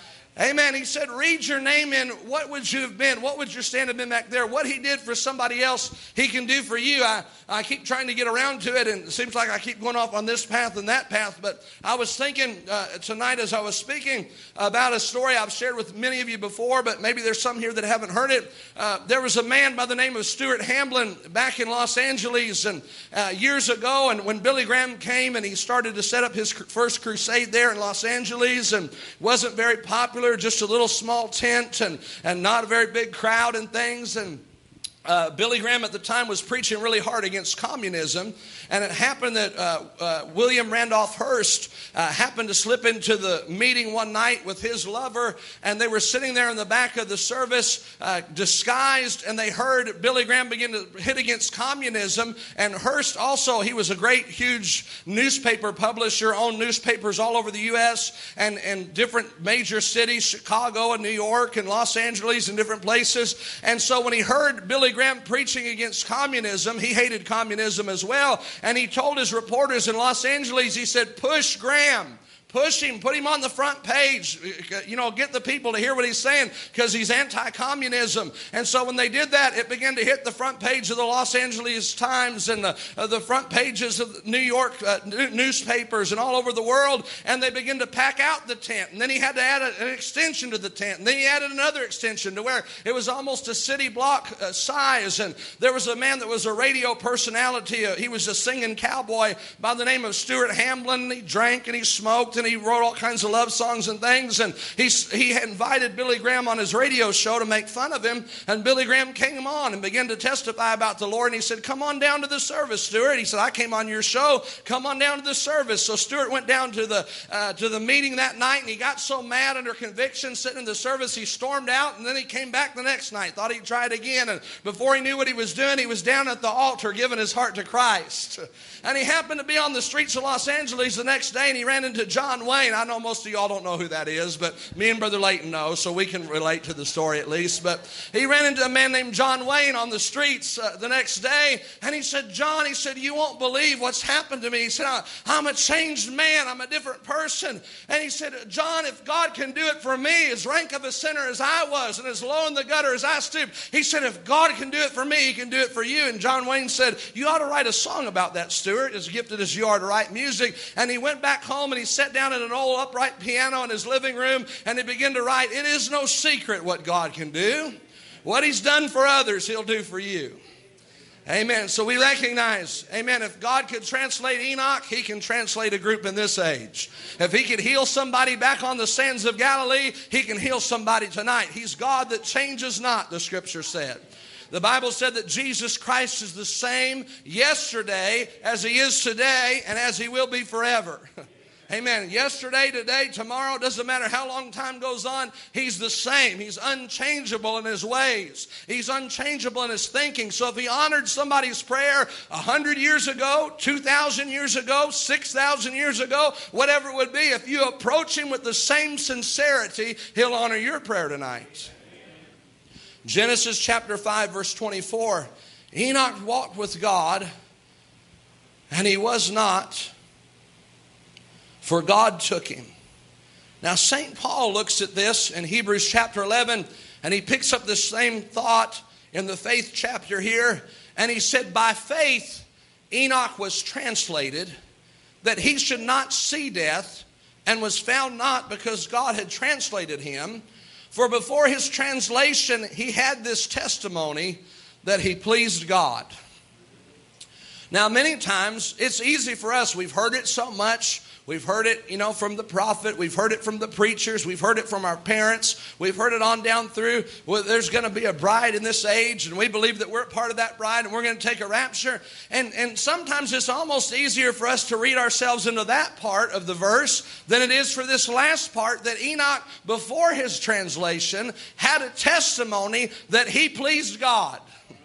Amen. He said, read your name in. What would you have been? What would your stand have been back there? What he did for somebody else, he can do for you. I, I keep trying to get around to it, and it seems like I keep going off on this path and that path. But I was thinking uh, tonight as I was speaking about a story I've shared with many of you before, but maybe there's some here that haven't heard it. Uh, there was a man by the name of Stuart Hamblin back in Los Angeles and uh, years ago, and when Billy Graham came and he started to set up his first crusade there in Los Angeles, and wasn't very popular, just a little small tent and, and not a very big crowd and things. And Uh, Billy Graham at the time was preaching really hard against communism, and it happened that uh, uh, William Randolph Hearst uh, happened to slip into the meeting one night with his lover, and they were sitting there in the back of the service uh, disguised, and they heard Billy Graham begin to hit against communism. And Hearst also, he was a great, huge newspaper publisher, owned newspapers all over the U S and, and different major cities, Chicago and New York and Los Angeles and different places. And so when he heard Billy Graham preaching against communism, he hated communism as well, and he told his reporters in Los Angeles, he said, push Graham. Push him, put him on the front page, you know, get the people to hear what he's saying because he's anti-communism. And so when they did that, it began to hit the front page of the Los Angeles Times and the, uh, the front pages of New York uh, newspapers and all over the world, and they began to pack out the tent. And then he had to add a, an extension to the tent, and then he added another extension to where it was almost a city block uh, size. And there was a man that was a radio personality. Uh, he was a singing cowboy by the name of Stuart Hamblin. He drank and he smoked and he wrote all kinds of love songs and things, and he, he had invited Billy Graham on his radio show to make fun of him, and Billy Graham came on and began to testify about the Lord, and he said, come on down to the service, Stuart. He said, I came on your show, come on down to the service. So Stuart went down to the uh, to the meeting that night, and he got so mad under conviction sitting in the service, he stormed out, and then he came back the next night, thought he'd try it again, and before he knew what he was doing, he was down at the altar giving his heart to Christ. And he happened to be on the streets of Los Angeles the next day, and he ran into John Wayne. I know most of y'all don't know who that is, but me and Brother Layton know, so we can relate to the story at least. But he ran into a man named John Wayne on the streets uh, the next day, and he said, John, he said, you won't believe what's happened to me. He said, I'm a changed man. I'm a different person. And he said, John, if God can do it for me, as rank of a sinner as I was and as low in the gutter as I stooped, he said, if God can do it for me, he can do it for you. And John Wayne said, you ought to write a song about that, Stuart, as gifted as you are to write music. And he went back home and he sat down at an old upright piano in his living room, and he began to write, it is no secret what God can do. What he's done for others, he'll do for you. Amen. So we recognize, amen, if God could translate Enoch, he can translate a group in this age. If he could heal somebody back on the sands of Galilee, he can heal somebody tonight. He's God that changes not, the scripture said. The Bible said that Jesus Christ is the same yesterday as He is today and as He will be forever. Amen. Yesterday, today, tomorrow, doesn't matter how long time goes on, He's the same. He's unchangeable in His ways. He's unchangeable in His thinking. So if He honored somebody's prayer a hundred years ago, two thousand years ago, six thousand years ago, whatever it would be, if you approach Him with the same sincerity, He'll honor your prayer tonight. Genesis chapter five, verse twenty-four. Enoch walked with God, and he was not, for God took him. Now, Saint Paul looks at this in Hebrews chapter eleven, and he picks up this same thought in the faith chapter here. And he said, by faith, Enoch was translated, that he should not see death, and was found not, because God had translated him. For before his translation, he had this testimony that he pleased God. Now, many times, it's easy for us. We've heard it so much. We've heard it, you know, from the prophet. We've heard it from the preachers. We've heard it from our parents. We've heard it on down through. Well, there's going to be a bride in this age, and we believe that we're part of that bride, and we're going to take a rapture. And, and sometimes it's almost easier for us to read ourselves into that part of the verse than it is for this last part, that Enoch, before his translation, had a testimony that he pleased God.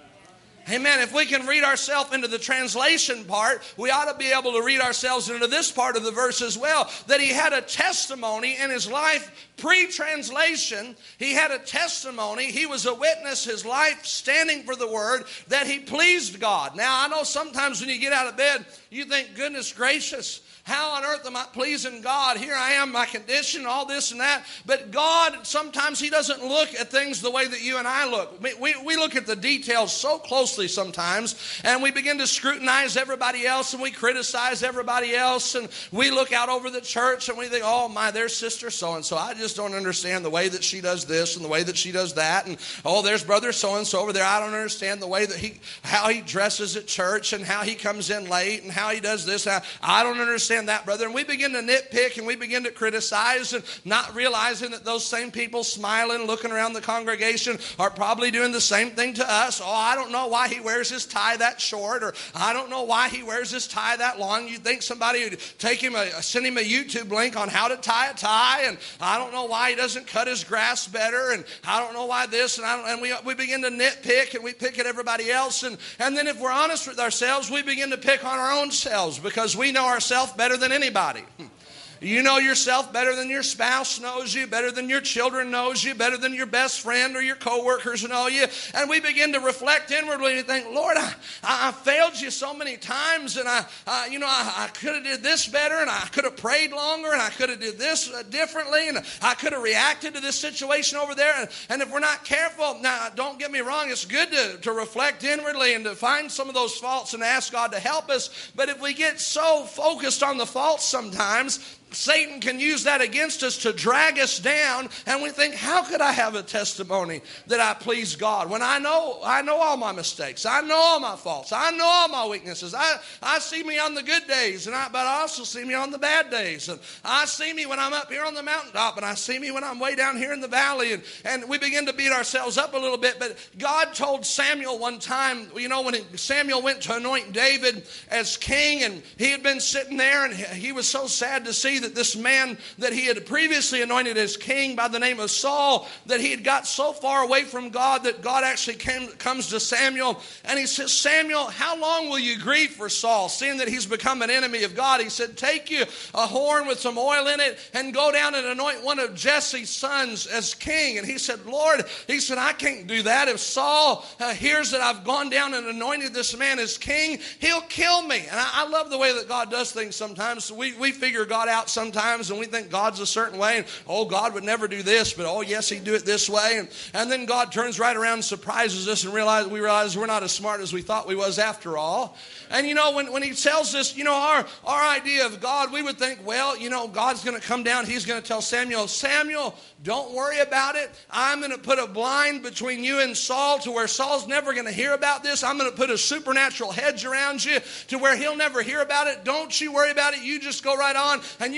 Amen. If we can read ourselves into the translation part, we ought to be able to read ourselves into this part of the verse as well. That he had a testimony in his life pre-translation. He had a testimony. He was a witness, his life standing for the word, that he pleased God. Now, I know sometimes when you get out of bed, you think, goodness gracious, how on earth am I pleasing God? Here I am, my condition, all this and that. But God, sometimes He doesn't look at things the way that you and I look. We, we, we look at the details so closely sometimes, and we begin to scrutinize everybody else, and we criticize everybody else, and we look out over the church, and we think, oh my, there's sister so-and-so. I just don't understand the way that she does this and the way that she does that. And oh, there's brother so-and-so over there. I don't understand the way that he, how he dresses at church and how he comes in late and how he does this. I, I don't understand that, brother. And we begin to nitpick and we begin to criticize, and not realizing that those same people smiling, looking around the congregation are probably doing the same thing to us. Oh, I don't know why he wears his tie that short, or I don't know why he wears his tie that long. You'd think somebody would take him, a, send him a YouTube link on how to tie a tie, and I don't know why he doesn't cut his grass better, and I don't know why this, and, I don't, and we, we begin to nitpick, and we pick at everybody else, and, and then if we're honest with ourselves, we begin to pick on our own selves, because we know ourselves better than anybody. You know yourself better than your spouse knows you, better than your children knows you, better than your best friend or your coworkers know you. And we begin to reflect inwardly and think, Lord, I, I failed you so many times, and I, I you know, I, I could have did this better, and I could have prayed longer, and I could have did this differently, and I could have reacted to this situation over there. And, and if we're not careful, now don't get me wrong, it's good to, to reflect inwardly and to find some of those faults and ask God to help us. But if we get so focused on the faults sometimes, Satan can use that against us to drag us down, and we think, how could I have a testimony that I please God when I know I know all my mistakes, I know all my faults, I know all my weaknesses. I, I see me on the good days, and I, but I also see me on the bad days. And I see me when I'm up here on the mountaintop, and I see me when I'm way down here in the valley. And, and we begin to beat ourselves up a little bit. But God told Samuel one time, you know, when Samuel went to anoint David as king, and he had been sitting there, and he was so sad to see that this man that he had previously anointed as king by the name of Saul, that he had got so far away from God that God actually came, comes to Samuel, and he says, Samuel, how long will you grieve for Saul, seeing that he's become an enemy of God? He said, take you a horn with some oil in it and go down and anoint one of Jesse's sons as king. And he said, Lord, he said, I can't do that. If Saul uh, hears that I've gone down and anointed this man as king, he'll kill me. And I, I love the way that God does things sometimes. So we, we figure God out sometimes, and we think God's a certain way, and oh, God would never do this, but oh yes, He'd do it this way. And, and then God turns right around and surprises us, and realize we realize we're not as smart as we thought we was after all. And you know, when, when He tells us, you know, our, our idea of God, we would think, well, you know, God's going to come down, He's going to tell Samuel, Samuel, don't worry about it. I'm going to put a blind between you and Saul to where Saul's never going to hear about this. I'm going to put a supernatural hedge around you to where he'll never hear about it. Don't you worry about it. You just go right on, and you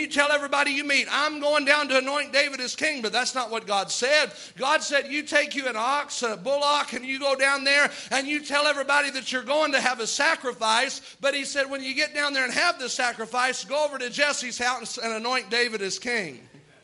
you tell everybody you meet, I'm going down to anoint David as king. But that's not what God said. God said, you take you an ox, a bullock, and you go down there and you tell everybody that you're going to have a sacrifice. But he said, when you get down there and have the sacrifice, go over to Jesse's house and anoint David as king.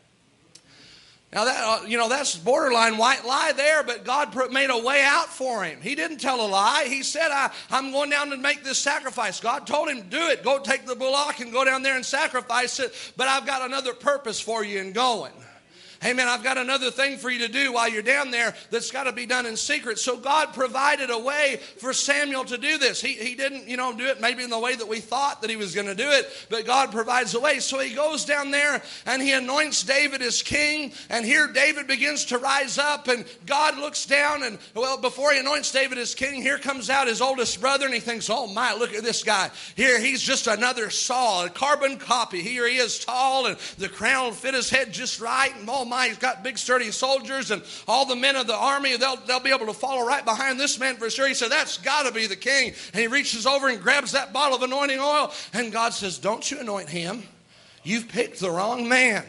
Now, that, you know, that's borderline white lie there, but God made a way out for him. He didn't tell a lie. He said, I, I'm going down to make this sacrifice. God told him, do it. Go take the bullock and go down there and sacrifice it. But I've got another purpose for you in going. Amen. I've got another thing for you to do while you're down there that's got to be done in secret. So God provided a way for Samuel to do this. He, he didn't, you know, do it maybe in the way that we thought that he was going to do it, but God provides a way. So he goes down there and he anoints David as king. And here David begins to rise up, and God looks down, and well, before he anoints David as king, here comes out his oldest brother, and he thinks, oh my, look at this guy. Here he's just another Saul, a carbon copy. Here he is tall, and the crown will fit his head just right, and oh my, he's got big sturdy soldiers, and all the men of the army, they'll, they'll be able to follow right behind this man for sure. He said, that's got to be the king. And he reaches over and grabs that bottle of anointing oil, and God says, don't you anoint him. You've picked the wrong man.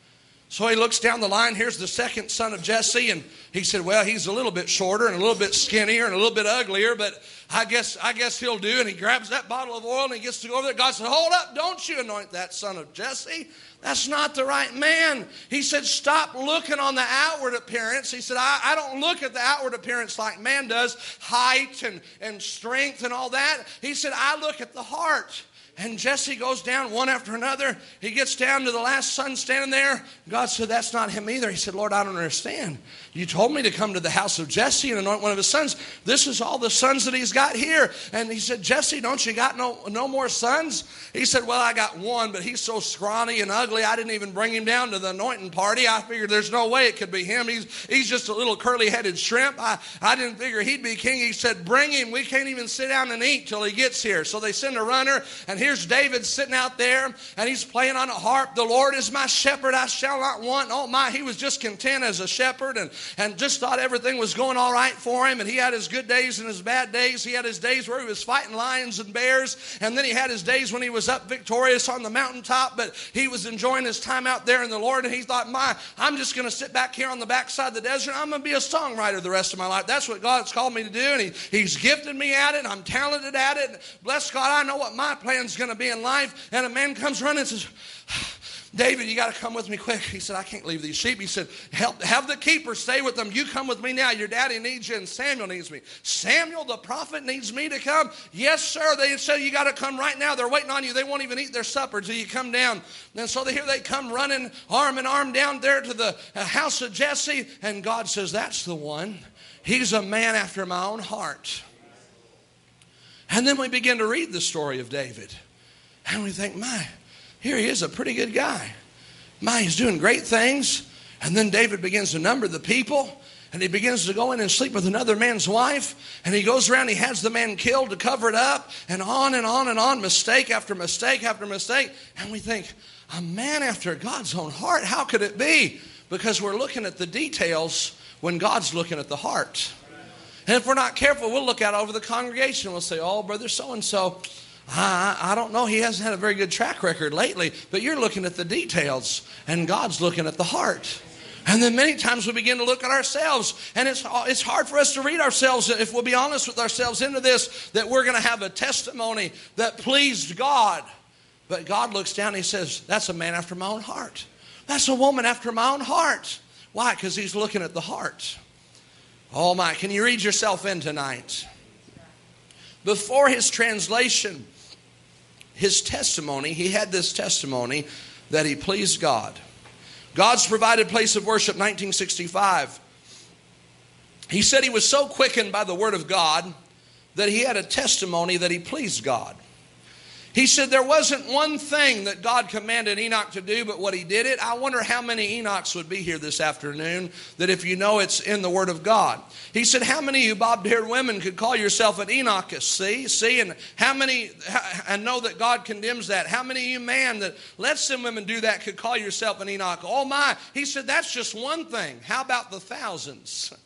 So he looks down the line. Here's the second son of Jesse, and he said, well, he's a little bit shorter and a little bit skinnier and a little bit uglier, but I guess I guess he'll do. And he grabs that bottle of oil and he gets to go over there. God said, hold up, don't you anoint that son of Jesse. That's not the right man. He said, stop looking on the outward appearance. He said, I, I don't look at the outward appearance like man does, height and, and strength and all that. He said, I look at the heart. And Jesse goes down one after another. He gets down to the last son standing there. God said, that's not him either. He said, Lord, I don't understand. You told me to come to the house of Jesse and anoint one of his sons. This is all the sons that he's got here. And he said, Jesse, don't you got no, no more sons? He said, well, I got one, but he's so scrawny and ugly, I didn't even bring him down to the anointing party. I figured there's no way it could be him. He's, he's just a little curly-headed shrimp. I, I didn't figure he'd be king. He said, bring him. We can't even sit down and eat till he gets here. So they send a runner, and here's David sitting out there, and he's playing on a harp. The Lord is my shepherd, I shall not want. Oh my, he was just content as a shepherd, and, and just thought everything was going all right for him. And he had his good days and his bad days. He had his days where he was fighting lions and bears, and then he had his days when he was up victorious on the mountaintop, but he was enjoying his time out there in the Lord. And he thought, my, I'm just going to sit back here on the backside of the desert. I'm going to be a songwriter the rest of my life. That's what God's called me to do, and he, he's gifted me at it, and I'm talented at it. Bless God, I know what my plan's going to be in life. And a man comes running and says, David, you got to come with me quick. He said, I can't leave these sheep. He said, help, have the keeper stay with them. You come with me now. Your daddy needs you, and Samuel needs me. Samuel, the prophet, needs me to come? Yes, sir. They said, you got to come right now. They're waiting on you. They won't even eat their supper till you come down. And so here they come running arm in arm down there to the house of Jesse. And God says, that's the one. He's a man after my own heart. And then we begin to read the story of David. And we think, my, here he is, a pretty good guy. My, he's doing great things. And then David begins to number the people. And he begins to go in and sleep with another man's wife. And he goes around, he has the man killed to cover it up. And on and on and on, mistake after mistake after mistake. And we think, a man after God's own heart, how could it be? Because we're looking at the details when God's looking at the heart. And if we're not careful, we'll look out over the congregation. We'll say, oh, brother so-and-so, I, I don't know. He hasn't had a very good track record lately. But you're looking at the details, and God's looking at the heart. And then many times we begin to look at ourselves. And it's, it's hard for us to read ourselves, if we'll be honest with ourselves, into this, that we're going to have a testimony that pleased God. But God looks down and he says, that's a man after my own heart. That's a woman after my own heart. Why? Because he's looking at the heart. Oh my, can you read yourself in tonight? Before his translation, his testimony, he had this testimony that he pleased God. God's provided place of worship, nineteen sixty-five. He said he was so quickened by the word of God that he had a testimony that he pleased God. He said there wasn't one thing that God commanded Enoch to do, but what he did it. I wonder how many Enochs would be here this afternoon that if you know it's in the Word of God. He said, how many of you bobbed-haired women could call yourself an Enochist? See? See? And how many, and know that God condemns that? How many of you man that lets some women do that could call yourself an Enoch? Oh my. He said, that's just one thing. How about the thousands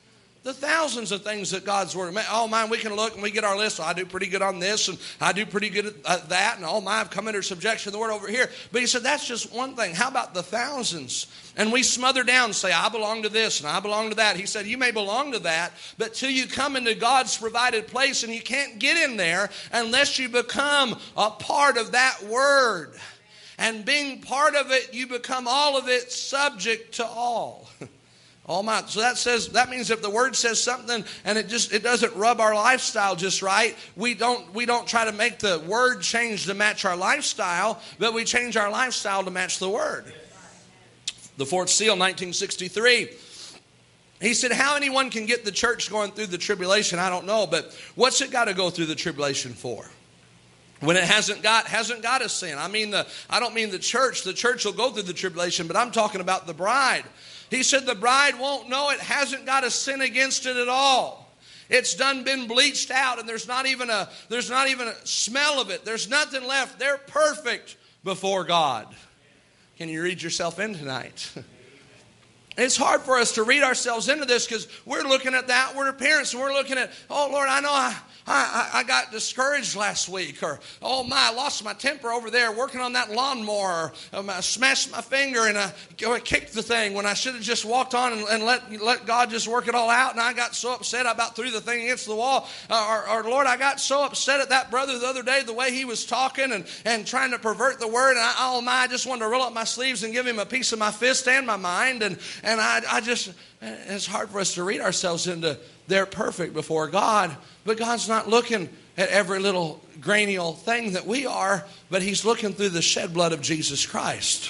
the thousands of things that God's Word. Oh, my, we can look and we get our list. Oh, I do pretty good on this, and I do pretty good at that, and oh, my, I've come under subjection to the Word over here. But he said, that's just one thing. How about the thousands? And we smother down and say, I belong to this, and I belong to that. He said, you may belong to that, but till you come into God's provided place, and you can't get in there unless you become a part of that Word. And being part of it, you become all of it, subject to all. All my, so that says, that means if the Word says something and it just, it doesn't rub our lifestyle just right, we don't, we don't try to make the Word change to match our lifestyle, but we change our lifestyle to match the Word. The fourth seal, nineteen sixty-three. He said, how anyone can get the church going through the tribulation, I don't know, but what's it got to go through the tribulation for? When it hasn't got, hasn't got a sin. I mean, the, I don't mean the church. The church will go through the tribulation, but I'm talking about the bride. He said the bride won't know it, hasn't got a sin against it at all. It's done been bleached out, and there's not even a there's not even a smell of it. There's nothing left. They're perfect before God. Can you read yourself in tonight? It's hard for us to read ourselves into this because we're looking at the outward appearance, and we're looking at, oh, Lord, I know I, I, I got discouraged last week, or, oh, my, I lost my temper over there working on that lawnmower, or um, I smashed my finger and I, I kicked the thing when I should have just walked on and, and let, let God just work it all out, and I got so upset I about threw the thing against the wall. Uh, or, or, Lord, I got so upset at that brother the other day, the way he was talking and, and trying to pervert the word, and I, oh, my, I just wanted to roll up my sleeves and give him a piece of my fist and my mind, and And I, I just, it's hard for us to read ourselves into they're perfect before God. But God's not looking at every little grainy old thing that we are, but He's looking through the shed blood of Jesus Christ.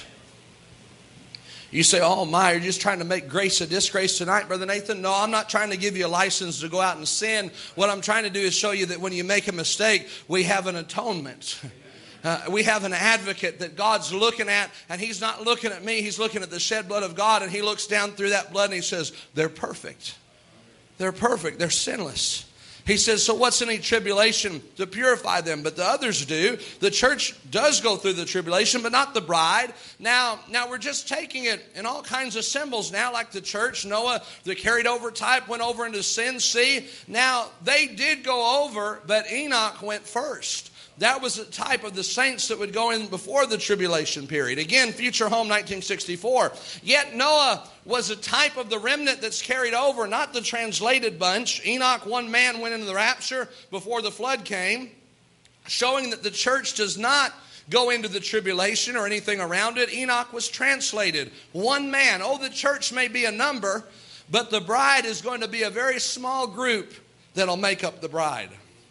You say, oh my, you're just trying to make grace a disgrace tonight, Brother Nathan. No, I'm not trying to give you a license to go out and sin. What I'm trying to do is show you that when you make a mistake, we have an atonement. Uh, we have an advocate that God's looking at, and He's not looking at me. He's looking at the shed blood of God, and He looks down through that blood and He says, they're perfect. They're perfect. They're sinless. He says, so what's any tribulation to purify them? But the others do. The church does go through the tribulation, but not the bride. Now, now we're just taking it in all kinds of symbols now, like the church. Noah, the carried over type, went over into sin. See, now they did go over, but Enoch went first. That was a type of the saints that would go in before the tribulation period. Again, Future Home, nineteen sixty-four. Yet Noah was a type of the remnant that's carried over, not the translated bunch. Enoch, one man, went into the rapture before the flood came, showing that the church does not go into the tribulation or anything around it. Enoch was translated. One man. Oh, the church may be a number, but the bride is going to be a very small group that'll make up the bride.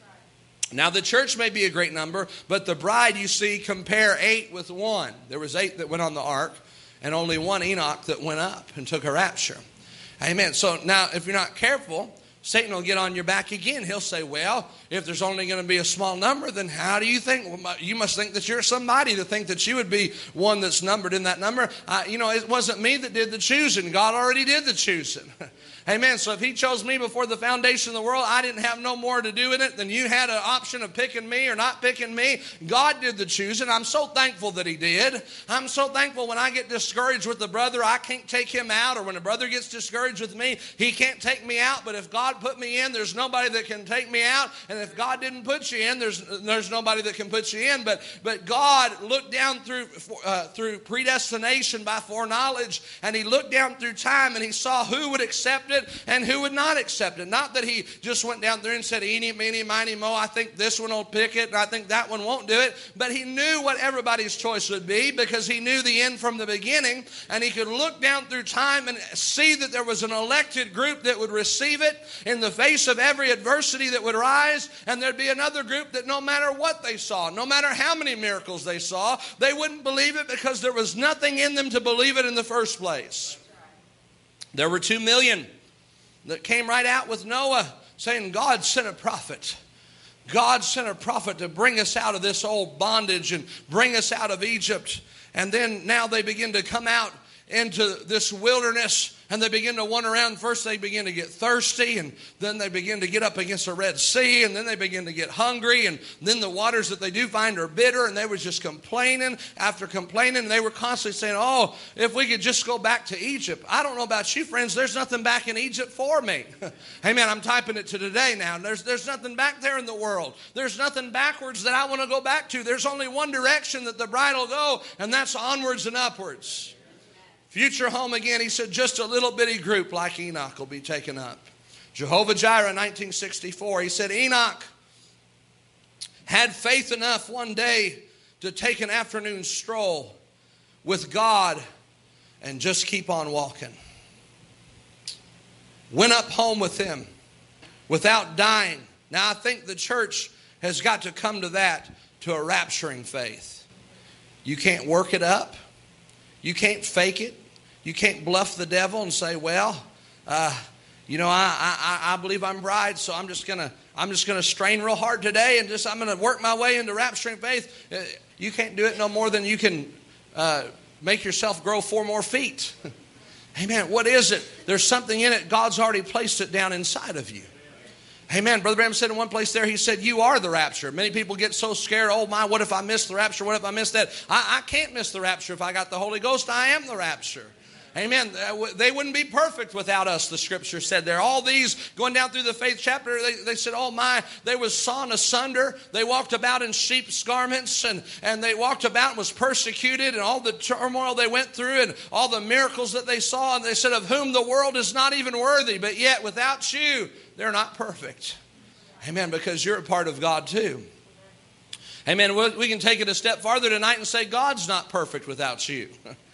Now, the church may be a great number, but the bride, you see, compare eight with one. There was eight that went on the ark, and only one Enoch that went up and took a rapture. Amen. So now, if you're not careful, Satan will get on your back again. He'll say, well, if there's only going to be a small number, then how do you think? Well, you must think that you're somebody to think that you would be one that's numbered in that number. Uh, you know, it wasn't me that did the choosing. God already did the choosing. Amen. So if He chose me before the foundation of the world, I didn't have no more to do in it than you had an option of picking me or not picking me. God did the choosing. I'm so thankful that He did. I'm so thankful when I get discouraged with the brother, I can't take him out. Or when a brother gets discouraged with me, he can't take me out. But if God put me in, there's nobody that can take me out. And if God didn't put you in, there's there's nobody that can put you in. But but God looked down through uh, through predestination by foreknowledge, and He looked down through time, and He saw who would accept it and who would not accept it. Not that He just went down there and said, eeny, meeny, miny, mo, I think this one will pick it and I think that one won't do it. But He knew what everybody's choice would be because He knew the end from the beginning, and He could look down through time and see that there was an elected group that would receive it in the face of every adversity that would rise, and there'd be another group that no matter what they saw, no matter how many miracles they saw, they wouldn't believe it because there was nothing in them to believe it in the first place. There were two million that came right out with Noah saying, God sent a prophet. God sent a prophet to bring us out of this old bondage and bring us out of Egypt. And then now they begin to come out, into this wilderness, and they begin to wander around. First they begin to get thirsty, and then they begin to get up against the Red Sea, and then they begin to get hungry, and then the waters that they do find are bitter, and they were just complaining after complaining, and they were constantly saying, oh, if we could just go back to Egypt. I don't know about you, friends, there's nothing back in Egypt for me. Amen, I'm typing it to today now. There's, there's nothing back there in the world. There's nothing backwards that I want to go back to. There's only one direction that the bride will go, and that's onwards and upwards. Future home again, he said, just a little bitty group like Enoch will be taken up. Jehovah-Jireh, nineteen sixty-four, he said, Enoch had faith enough one day to take an afternoon stroll with God and just keep on walking. Went up home with him without dying. Now I think the church has got to come to that, to a rapturing faith. You can't work it up. You can't fake it. You can't bluff the devil and say, well, uh, you know, I, I I believe I'm bride, so I'm just gonna I'm just gonna strain real hard today, and just I'm gonna work my way into rapturing faith. Uh, you can't do it no more than you can uh, make yourself grow four more feet. Amen. What is it? There's something in it. God's already placed it down inside of you. Amen. Brother Branham said in one place there, he said, you are the rapture. Many people get so scared, oh my, what if I miss the rapture? What if I miss that? I, I can't miss the rapture if I got the Holy Ghost. I am the rapture. Amen. They wouldn't be perfect without us, the scripture said there. All these, going down through the faith chapter, they, they said, oh my, they was sawn asunder. They walked about in sheep's garments, and, and they walked about and was persecuted, and all the turmoil they went through and all the miracles that they saw. And they said, of whom the world is not even worthy, but yet without you, they're not perfect. Amen, because you're a part of God too. Amen. We can take it a step farther tonight and say, God's not perfect without you.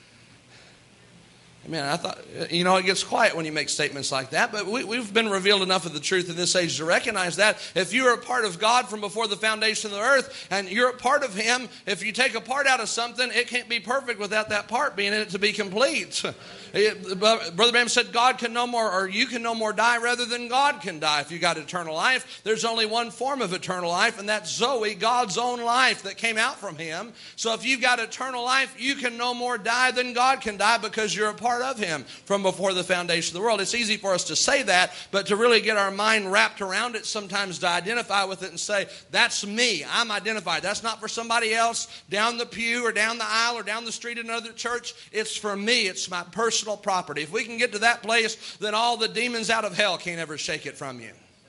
Amen. I thought, you know, it gets quiet when you make statements like that, but we, we've been revealed enough of the truth in this age to recognize that. If you're a part of God from before the foundation of the earth, and you're a part of Him, if you take a part out of something, it can't be perfect without that part being in it to be complete. Brother Branham said, God can no more, or you can no more die rather than God can die. If you got eternal life, there's only one form of eternal life, and that's Zoe, God's own life that came out from Him. So if you've got eternal life, you can no more die than God can die, because you're a part of Him from before the foundation of the world. It's easy for us to say that, but to really get our mind wrapped around it, sometimes to identify with it and say, that's me, I'm identified. That's not for somebody else down the pew or down the aisle or down the street in another church. It's for me. It's my personal property. If we can get to that place, then all the demons out of hell can't ever shake it from you.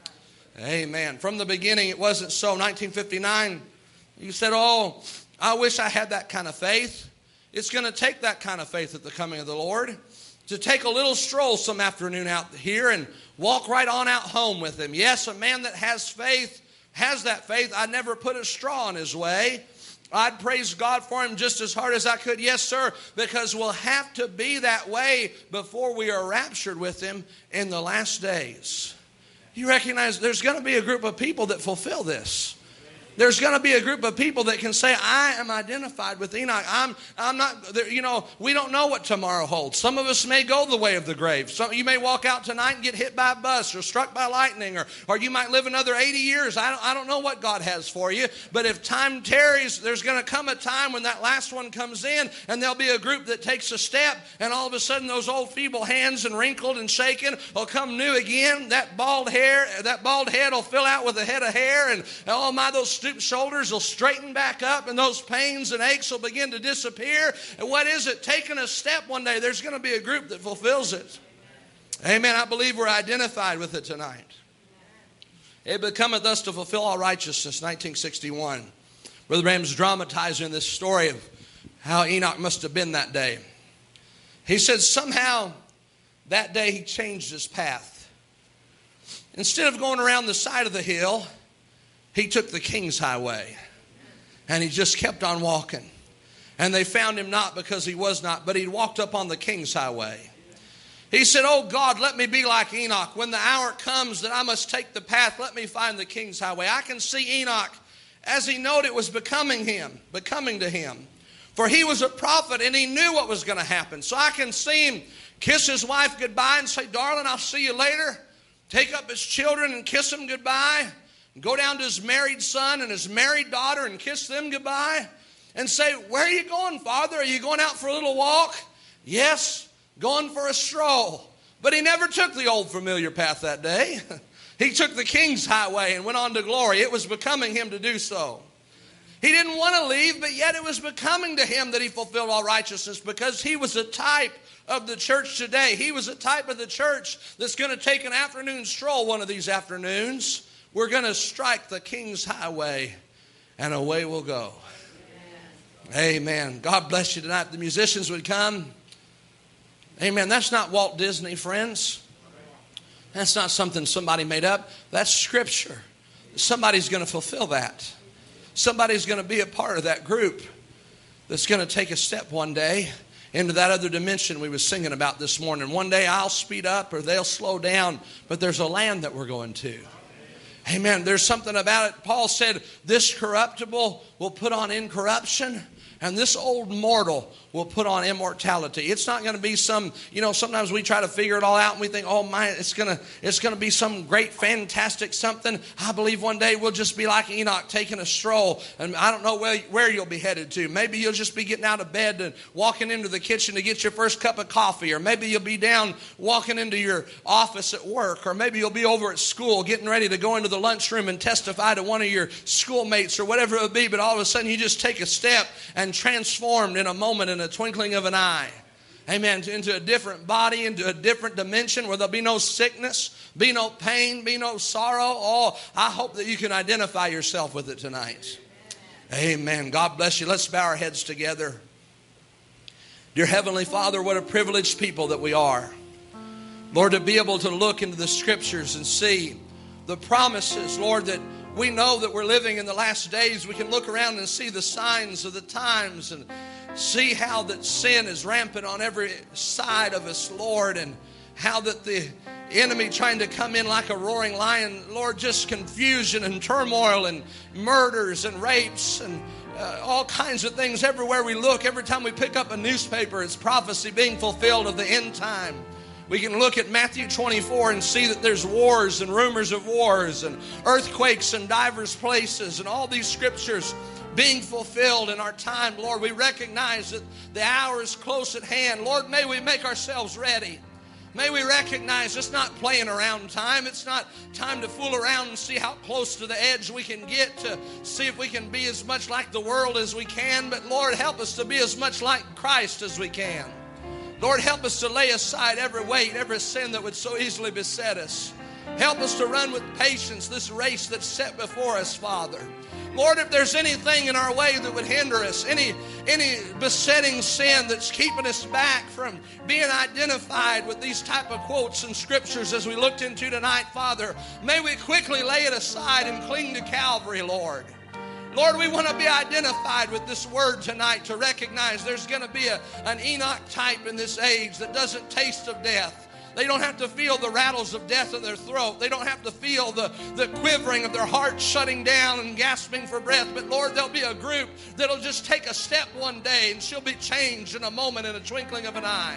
Amen. From the beginning, it wasn't so. nineteen fifty-nine, you said, oh, I wish I had that kind of faith. It's going to take that kind of faith at the coming of the Lord, to take a little stroll some afternoon out here and walk right on out home with Him. Yes, a man that has faith has that faith. I never put a straw in his way. I'd praise God for him just as hard as I could. Yes, sir, because we'll have to be that way before we are raptured with Him in the last days. You recognize there's going to be a group of people that fulfill this. There's going to be a group of people that can say, I am identified with Enoch. I'm, I'm not, you know, we don't know what tomorrow holds. Some of us may go the way of the grave. Some, you may walk out tonight and get hit by a bus or struck by lightning, or, or you might live another eighty years. I don't, I don't know what God has for you. But if time tarries, there's going to come a time when that last one comes in, and there'll be a group that takes a step, and all of a sudden those old feeble hands and wrinkled and shaken will come new again. That bald hair, that bald head will fill out with a head of hair, and oh my, those stooped shoulders will straighten back up, and those pains and aches will begin to disappear. And what is it? Taking a step one day, there's going to be a group that fulfills it. Amen. I believe we're identified with it tonight. It becometh us to fulfill all righteousness, nineteen sixty-one. Brother Branham's dramatizing this story of how Enoch must have been that day. He said somehow that day he changed his path. Instead of going around the side of the hill, he took the King's Highway, and he just kept on walking. And they found him not because he was not, but he walked up on the King's Highway. He said, oh God, let me be like Enoch. When the hour comes that I must take the path, let me find the King's Highway. I can see Enoch as he knowed it was becoming him, becoming to him. For he was a prophet, and he knew what was going to happen. So I can see him kiss his wife goodbye and say, darling, I'll see you later. Take up his children and kiss them goodbye. Go down to his married son and his married daughter and kiss them goodbye. And say, where are you going, Father? Are you going out for a little walk? Yes, going for a stroll. But he never took the old familiar path that day. He took the King's highway and went on to glory. It was becoming him to do so. He didn't want to leave, but yet it was becoming to him that he fulfilled all righteousness, because he was a type of the church today. He was a type of the church that's going to take an afternoon stroll one of these afternoons. We're going to strike the King's highway, and away we'll go. Amen. God bless you tonight. The musicians would come. Amen. That's not Walt Disney, friends. That's not something somebody made up. That's Scripture. Somebody's going to fulfill that. Somebody's going to be a part of that group that's going to take a step one day into that other dimension we were singing about this morning. One day I'll speed up or they'll slow down, but there's a land that we're going to. Amen. There's something about it. Paul said, this corruptible will put on incorruption, and this old mortal will put on immortality. It's not going to be some, you know, sometimes we try to figure it all out and we think, oh my, it's going to it's going to be some great, fantastic something. I believe one day we'll just be like Enoch taking a stroll, and I don't know where, where you'll be headed to. Maybe you'll just be getting out of bed and walking into the kitchen to get your first cup of coffee, or maybe you'll be down walking into your office at work, or maybe you'll be over at school getting ready to go into the lunchroom and testify to one of your schoolmates or whatever it would be, but all of a sudden you just take a step and transformed in a moment, in a twinkling of an eye. Amen. Into a different body, into a different dimension where there'll be no sickness, be no pain, be no sorrow. Oh, I hope that you can identify yourself with it tonight. Amen. God bless you. Let's bow our heads together. Dear Heavenly Father, what a privileged people that we are. Lord, to be able to look into the Scriptures and see the promises, Lord, that we know that we're living in the last days. We can look around and see the signs of the times and see how that sin is rampant on every side of us, Lord, and how that the enemy trying to come in like a roaring lion, Lord, just confusion and turmoil and murders and rapes and uh, all kinds of things everywhere we look. Every time we pick up a newspaper, it's prophecy being fulfilled of the end time. We can look at Matthew twenty-four and see that there's wars and rumors of wars and earthquakes in diverse places, and all these scriptures being fulfilled in our time. Lord, we recognize that the hour is close at hand. Lord, may we make ourselves ready. May we recognize it's not playing around time. It's not time to fool around and see how close to the edge we can get to see if we can be as much like the world as we can. But Lord, help us to be as much like Christ as we can. Lord, help us to lay aside every weight, every sin that would so easily beset us. Help us to run with patience this race that's set before us, Father. Lord, if there's anything in our way that would hinder us, any, any besetting sin that's keeping us back from being identified with these type of quotes and scriptures as we looked into tonight, Father, may we quickly lay it aside and cling to Calvary, Lord. Lord, we want to be identified with this word tonight, to recognize there's going to be a, an Enoch type in this age that doesn't taste of death. They don't have to feel the rattles of death in their throat. They don't have to feel the, the quivering of their heart shutting down and gasping for breath. But Lord, there'll be a group that'll just take a step one day and she'll be changed in a moment, in a twinkling of an eye.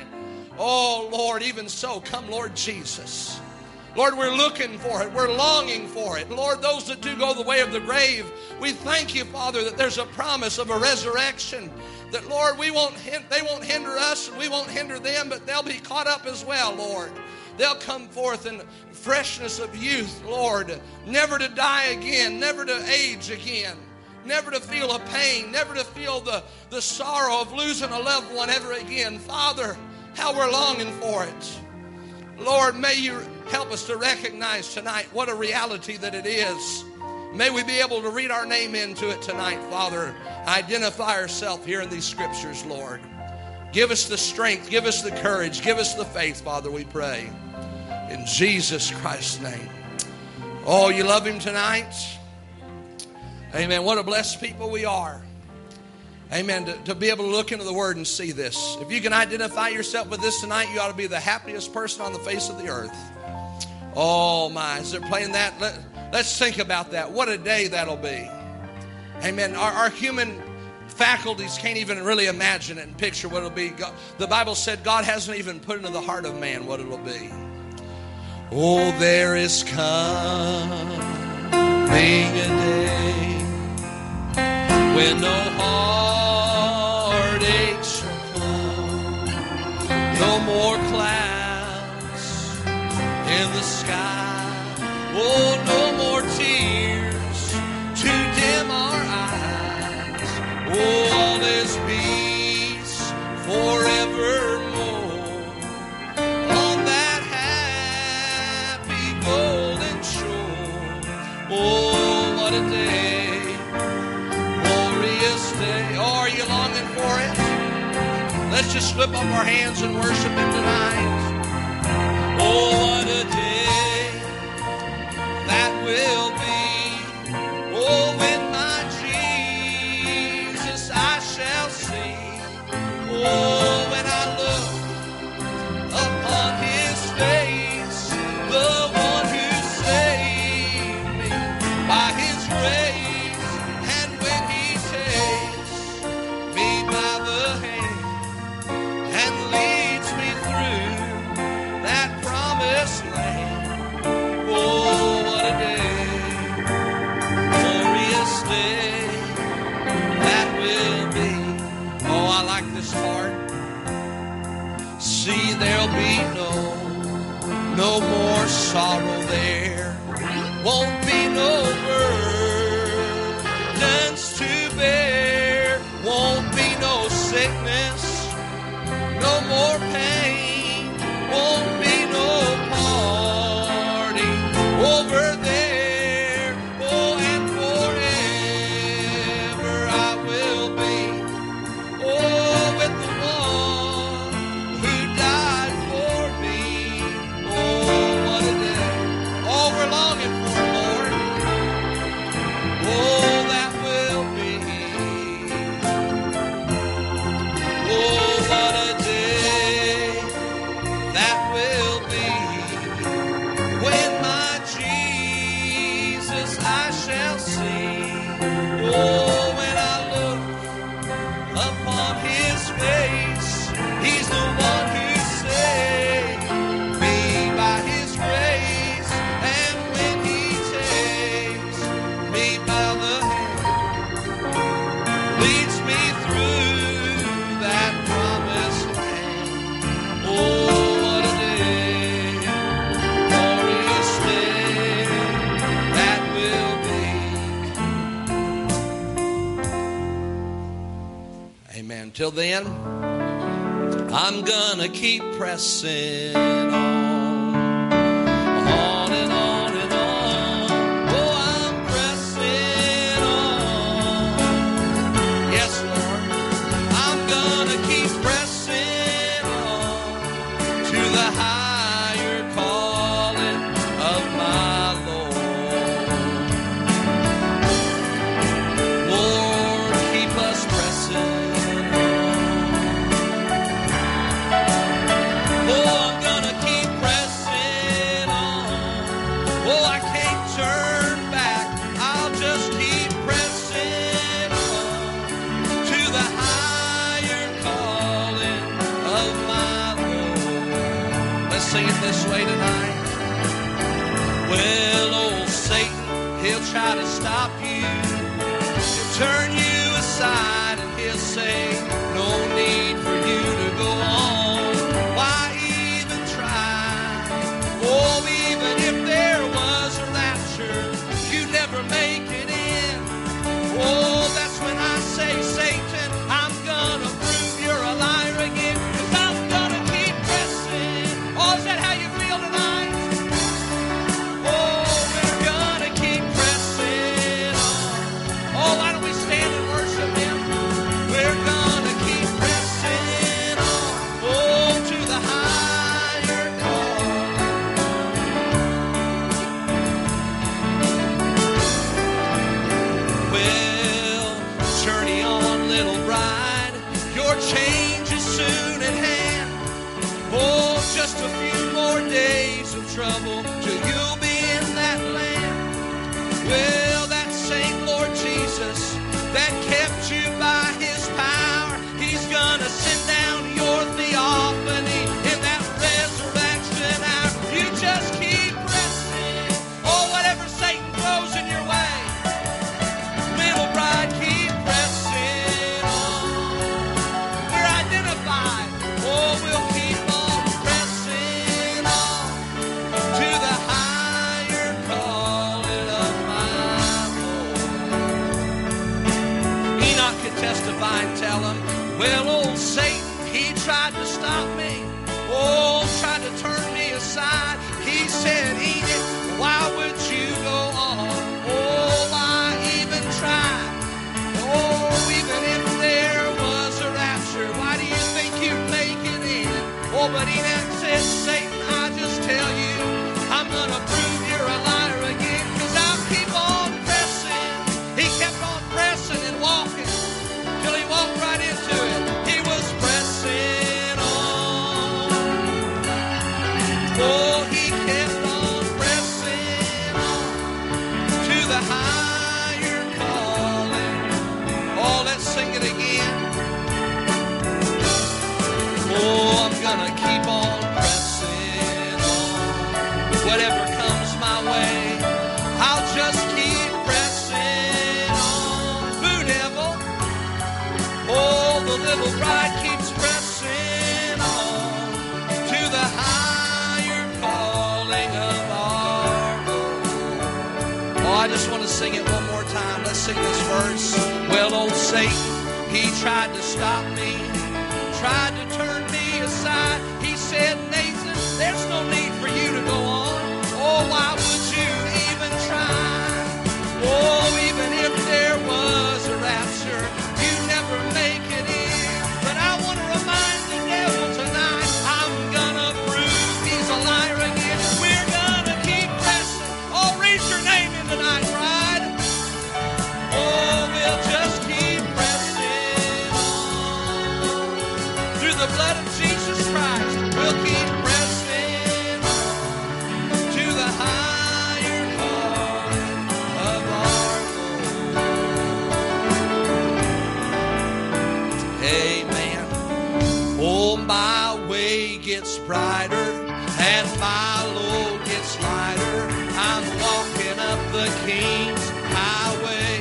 Oh, Lord, even so, come, Lord Jesus. Lord, we're looking for it. We're longing for it. Lord, those that do go the way of the grave, we thank you, Father, that there's a promise of a resurrection. That, Lord, we won't they won't hinder us and we won't hinder them, but they'll be caught up as well, Lord. They'll come forth in freshness of youth, Lord, never to die again, never to age again, never to feel a pain, never to feel the, the sorrow of losing a loved one ever again. Father, how we're longing for it. Lord, may you help us to recognize tonight what a reality that it is. May we be able to read our name into it tonight, Father. Identify ourselves here in these scriptures, Lord. Give us the strength, give us the courage, give us the faith, Father, we pray. In Jesus Christ's name. Oh, you love him tonight? Amen. What a blessed people we are. Amen. To, to be able to look into the Word and see this. If you can identify yourself with this tonight, you ought to be the happiest person on the face of the earth. Oh, my. Is they're playing that? Let, let's think about that. What a day that'll be. Amen. Our, our human faculties can't even really imagine it and picture what it'll be. God, the Bible said God hasn't even put into the heart of man what it'll be. Oh, there is coming a day when no heartache shall come, a day, glorious day. Oh, are you longing for it? Let's just slip up our hands and worship Him tonight. Oh, what a day that will be. Oh, when my Jesus I shall see. Oh, when I look upon His face, the one who saved me by His grace, and when He takes me by the hand and leads me through that promised land. Oh, what a day, glorious day that will be. Oh, I like this part. See, there'll be no, no more sorrow there. Won't be no burdens to bear. Won't be no sickness, no more pain. Won't be no party over there. Oh, and forever I will be. Oh, with the one who died for me. Oh, what a day. Oh, we're longing for it, Lord. Oh, that will be. Oh, what a day that will be. When my Jesus I shall see. Oh, when I look upon His face, He's the one who saved me by His grace, and when He takes me by the hand, leads me through that promised land. Oh, what a day, glorious day that will be. Amen. Till then, I'm gonna keep pressing on, on and on and on. Oh, I'm pressing on. Yes, Lord. I'm gonna keep pressing on to the higher calling of my Lord. Lord, keep us pressing. Oh, I'm gonna keep pressing on. Oh, I can't turn back. I'll just keep pressing on to the higher calling of my Lord. Let's sing it this way tonight. Well, old Satan, he'll try to stop you. He'll turn you aside and he'll say, no need for you to go on. Why even try? Oh, even if there was a rapture, you'd never make it in. Oh, that's when I say, Satan, I'm gonna prove you're a liar again. 'Cause I'm gonna keep pressing. Oh, is that how you feel tonight? Oh, we're gonna keep pressing on. Oh, why don't we stand and worship Him? We're gonna keep pressing on. Oh, to the higher call. Well, journey on, little bride. Your change is soon at hand. Oh, just a few more days of trouble till you'll be in that land. Well, that same Lord Jesus that kept you by His power, He's gonna send down your theophany in that resurrection hour. You just keep pressing. Oh, whatever Satan throws in your way, little bride, keep pressing on. We're identified. Oh, we'll keep on pressing on to the higher calling of my Lord. Enoch could testify and tell him, well, old Satan, he tried to stop me. Oh, tried to turn me aside. He said, Enoch, why would you go on? Oh, why sing it one more time. Let's sing this verse. Well, old Satan, he tried to stop me, tried to turn me aside. He said, Nathan, there's no need for you to go on. Oh, why would you even try? Oh, even if there was a rapture, you'd never make it in. But I want to remind the devil tonight, I'm gonna prove he's a liar again. We're gonna keep pressing. Oh, raise your name in tonight, bride. Oh, we'll just keep pressing on. Through the blood of Jesus Christ, we'll keep pressing on to the higher heart of our Lord. Amen. Oh, my way gets brighter and my load gets lighter. I'm walking up the King's highway.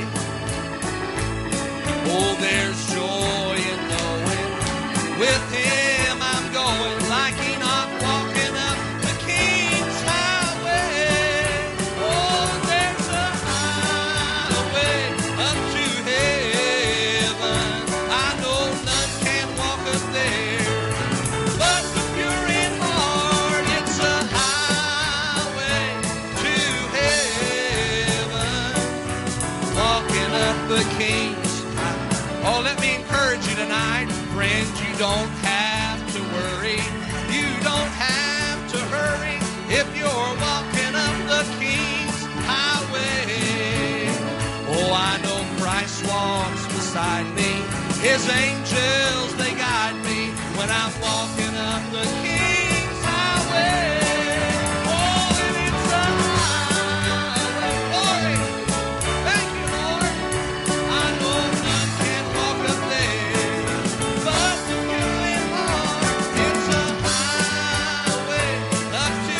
Oh, there's joy in knowing with Him I'm going, like Enoch walking up the King's highway. Oh, there's a highway up to heaven. I know none can walk up there, but the pure in heart, it's a highway to heaven, walking up the King's highway. Oh, let me encourage you tonight, friends, you don't have to worry, you don't have to hurry if you're walking up the King's highway. Oh, I know Christ walks beside me, His angels, they guide me when I'm walking up the King's highway. Oh, and it's a highway. Glory. Thank you, Lord. I know none can walk up there, but the pure in heart, it's a highway up to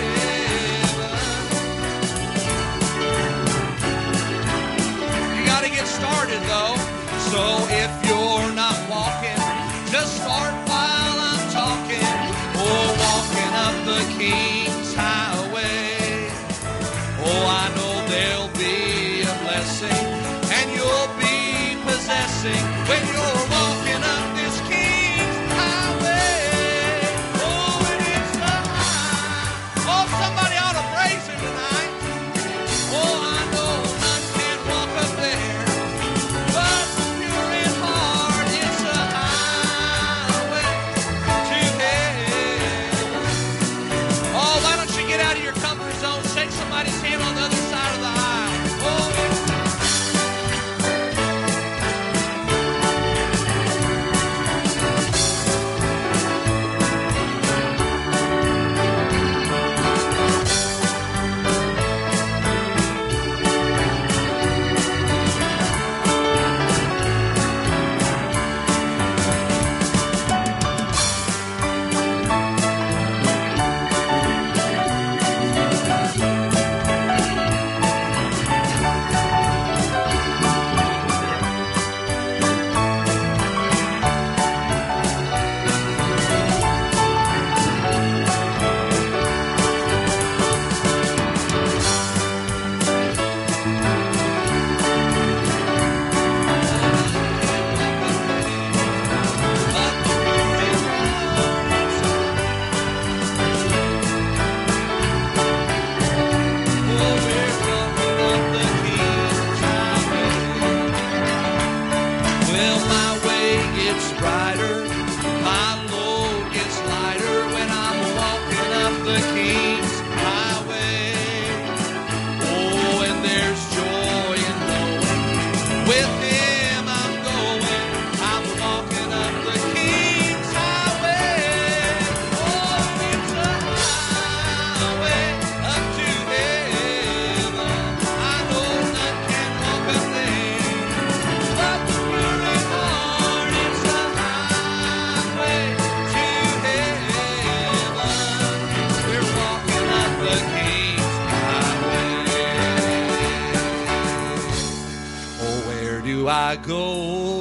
heaven. You got to get started, though. So if you're not walking, just start while I'm talking. Oh, walking up the King's highway. Oh, I know there'll be a blessing, and you'll be possessing when you're walking up this King's highway. Oh, and it's the high. Oh, somebody ought to praise Him tonight. Oh, I know none can walk up there, but the pure in heart, it's a highway to heaven. Oh, why don't you get out of your comfort zone, shake somebody's hand on the other side of the aisle. Oh, I go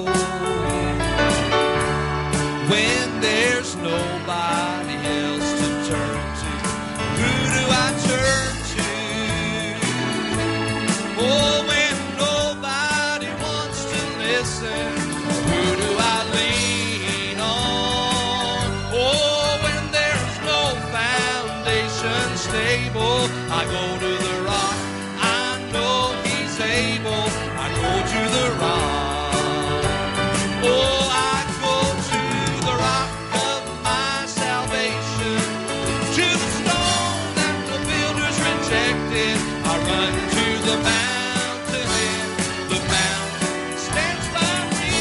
when there's nobody else to turn to? Who do I turn to? Oh, I go to the rock. Oh, I go to the rock of my salvation, to the stone that the builders rejected. I run to the mountain, and the mountain stands by me.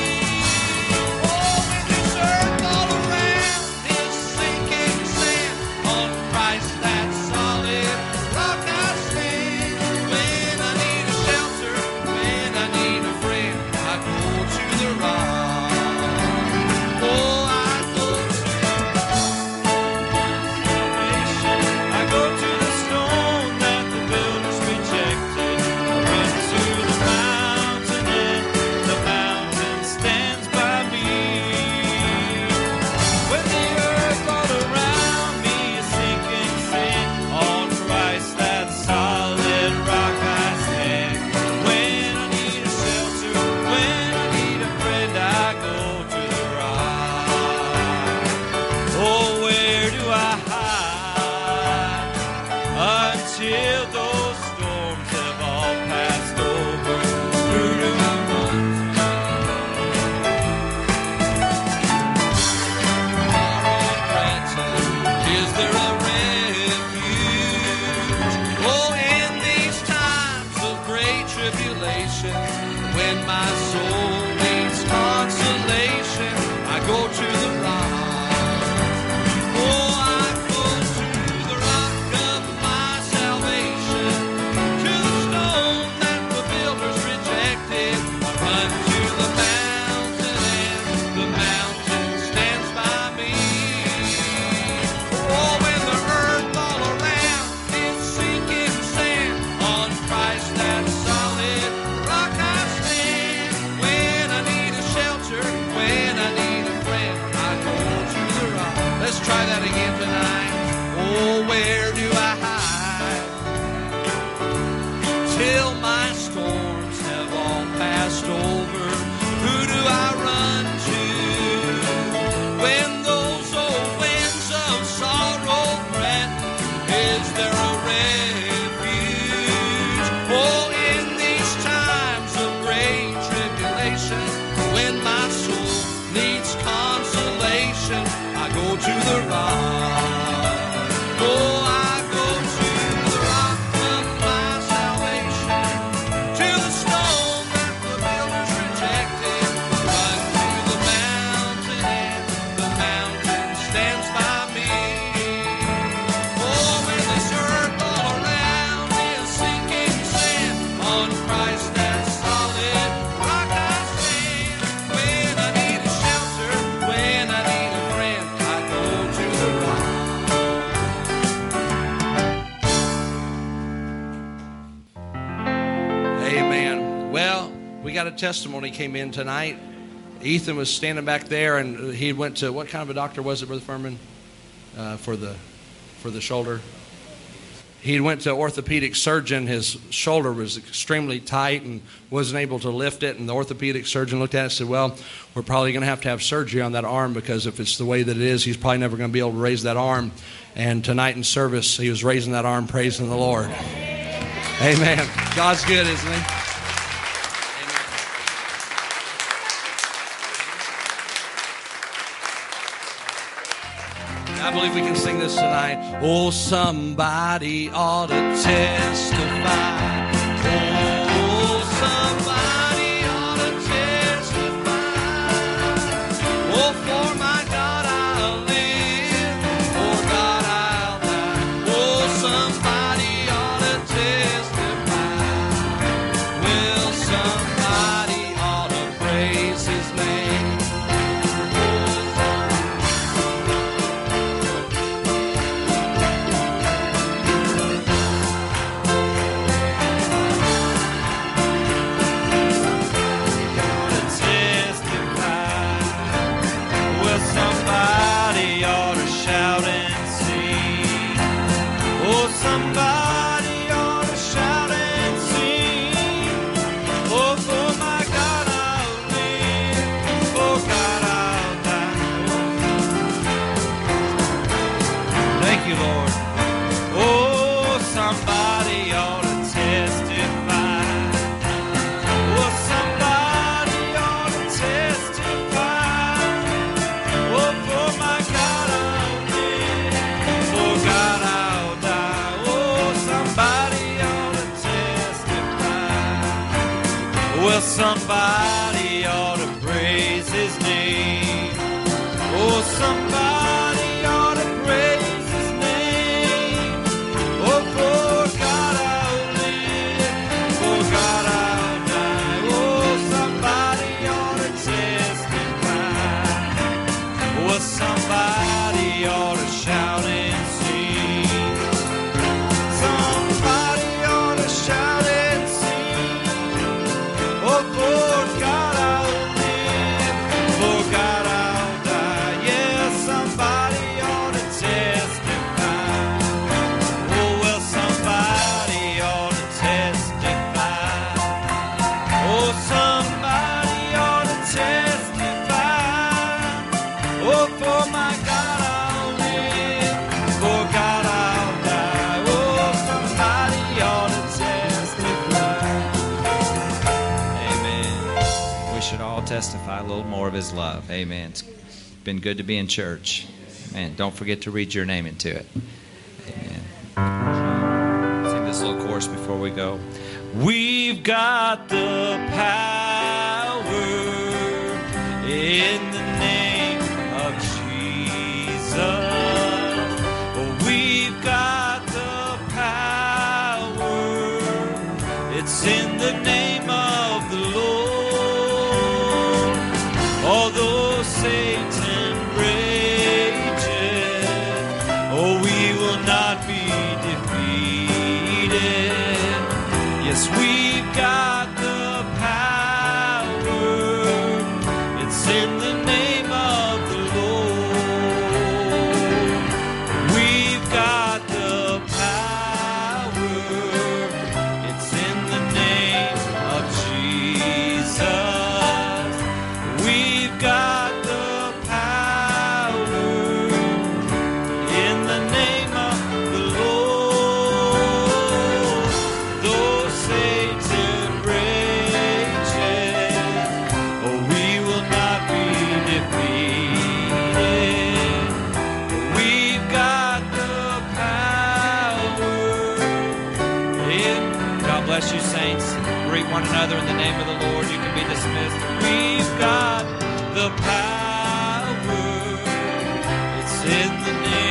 Oh, when this earth all around is sinking sand, on Christ that solid rock I stand. When I need a shelter, when I need a friend, I go to the rock. Oh, I go to salvation. I go to the stone that the builders rejected. I run to the mountain, and the mountain stands by me. When the earth all around me is sinking sand, on Christ that solid rock I stand. When I need a shelter, when I need a friend, I go to the rock. Oh, where do I hide until those storms have all passed over? Who do I run to? Is there a refuge? Oh, in these times of great tribulation, when my soul needs consolation, I go to the rock. Oh, I go to the rock of my salvation, to the stone that the builders rejected. I run to the mountain, and the mountain stands by me. Oh, when the earth all around is sinking sand, on Christ that solid rock I stand. When I need a shelter, when I need a friend, I go to the rock. Let's try that again tonight. Oh, where do I hide till my storms have all passed over? Who do I run to when those old winds of sorrow threaten? Is there a refuge? Oh, in these times of great tribulation, when my soul needs consolation, I go to the rock. Oh, I go to the rock of my salvation, to the stone that the builders rejected. Run to the mountain, and the mountain stands by me. Oh, when this earth all around is sinking sand, on Christ that solid rock I stand. When I need a shelter, when I need a friend, I go to the rock. Amen. Well, we got a testimony came in tonight. Ethan was standing back there, and he went to, what kind of a doctor was it, Brother Furman, uh, for the for the shoulder? He went to an orthopedic surgeon. His shoulder was extremely tight and wasn't able to lift it. And the orthopedic surgeon looked at it and said, well, we're probably going to have to have surgery on that arm, because if it's the way that it is, he's probably never going to be able to raise that arm. And tonight in service, he was raising that arm, praising the Lord. Amen. God's good, isn't he? I believe we can sing this tonight. Oh, somebody ought to testify. Oh, somebody ought to testify. Oh, for my God I'll live, for God I'll die. Oh, somebody ought to testify. Well, somebody ought to praise his name. Somebody ought to shout and sing. Oh, Well, somebody ought to praise his name. Oh, somebody ought to praise his name. Oh, for God I'll live, for God I'll die. Oh, somebody ought to testify. Well, somebody ought to shout and sing. Somebody ought to shout and sing. Oh, for God I'll live, for God I'll die. Yeah, somebody ought to testify. Oh, well, somebody ought to testify. Oh, somebody ought to testify. Oh, for my God I'll live, for God I'll die. Oh, somebody ought to testify. Amen. We should all testify a little more of his love. Amen. It's been good to be in church. Amen. Don't forget to read your name into it. Amen. Sing this little chorus before we go. We've got the power in the name of Jesus. Oh, we've got the power. It's in the name of the Lord. Although Satan rages, oh, we will not be defeated. Yes, we've got the power. It's in the name of the Lord. We've got the power. It's in the name of Jesus. We've got the power in the name of the Lord. Though Satan rages, oh, we will not be defeated. We've got the power in. God bless you, saints. Greet one another in the name of the Lord. You can be dismissed. We've got the power. It's in the name